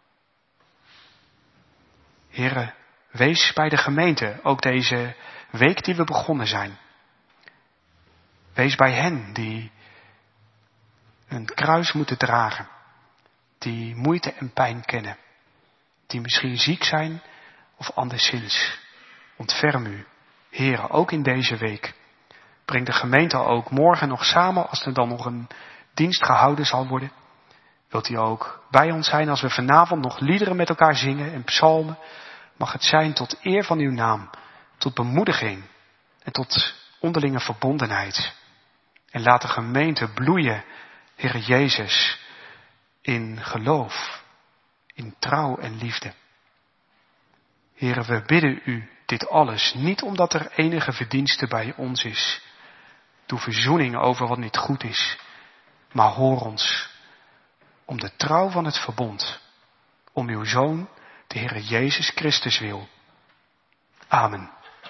Heere, wees bij de gemeente, ook deze week die we begonnen zijn. Wees bij hen die een kruis moeten dragen, die moeite en pijn kennen, die misschien ziek zijn of anderszins. Ontferm u, Heere, ook in deze week. Breng de gemeente ook morgen nog samen, als er dan nog een dienst gehouden zal worden. Wilt u ook bij ons zijn als we vanavond nog liederen met elkaar zingen en psalmen? Mag het zijn tot eer van uw naam, tot bemoediging en tot onderlinge verbondenheid. En laat de gemeente bloeien, Heere Jezus, in geloof, in trouw en liefde. Heere, we bidden u dit alles, niet omdat er enige verdienste bij ons is. Doe verzoening over wat niet goed is, maar hoor ons om de trouw van het verbond, om uw Zoon, de Heere Jezus Christus wil. Amen.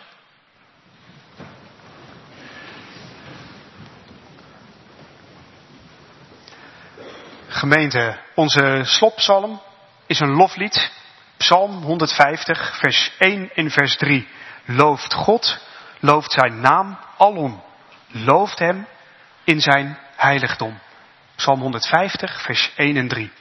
Gemeente, onze slotpsalm is een loflied. Psalm 150, vers 1 en vers 3. Looft God, looft zijn naam alom. Looft hem in zijn heiligdom. Psalm 150, vers 1 en 3.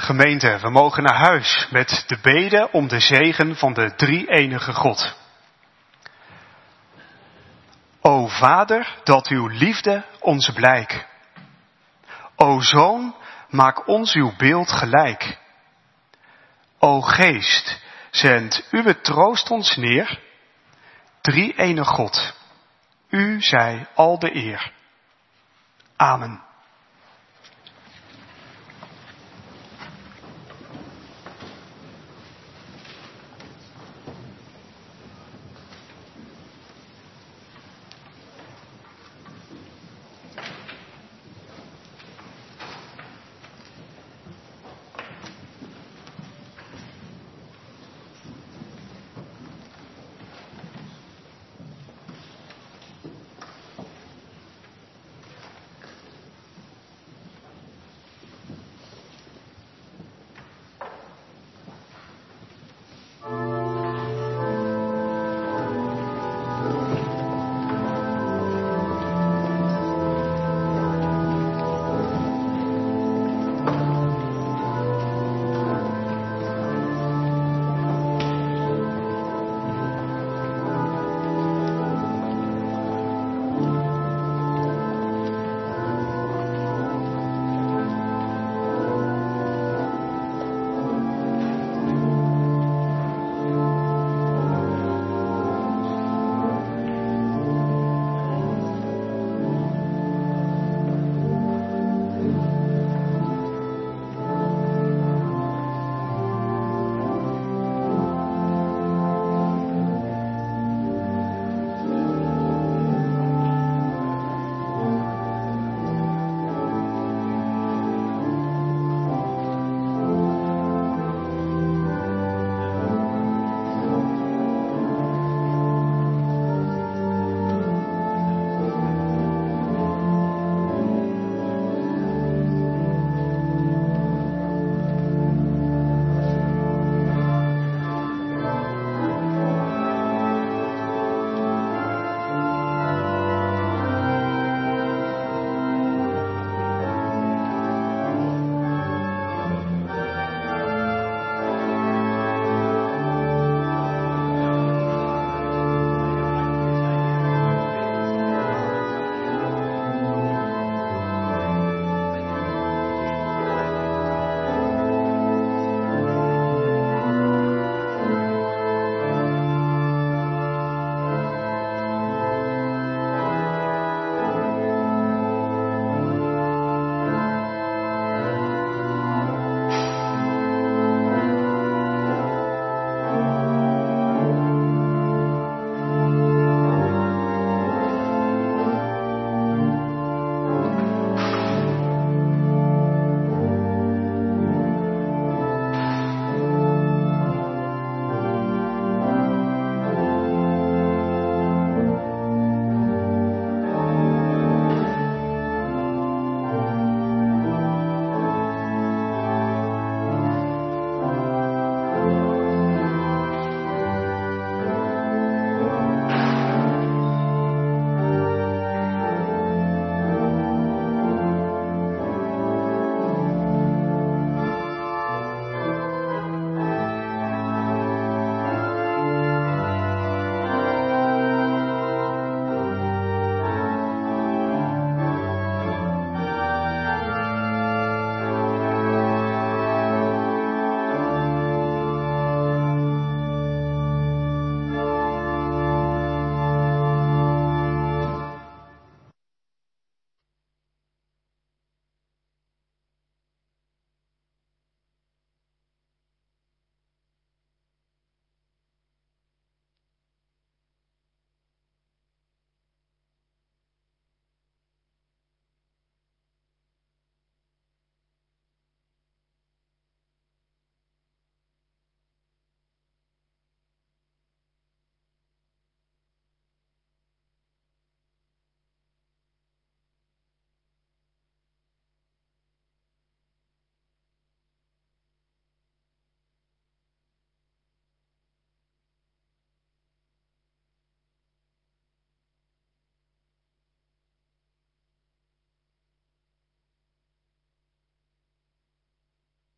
Gemeente, we mogen naar huis met de bede om de zegen van de drie-enige God. O Vader, dat uw liefde ons blijk. O Zoon, maak ons uw beeld gelijk. O Geest, zend uw troost ons neer. Drie-enige God, u zij al de eer. Amen.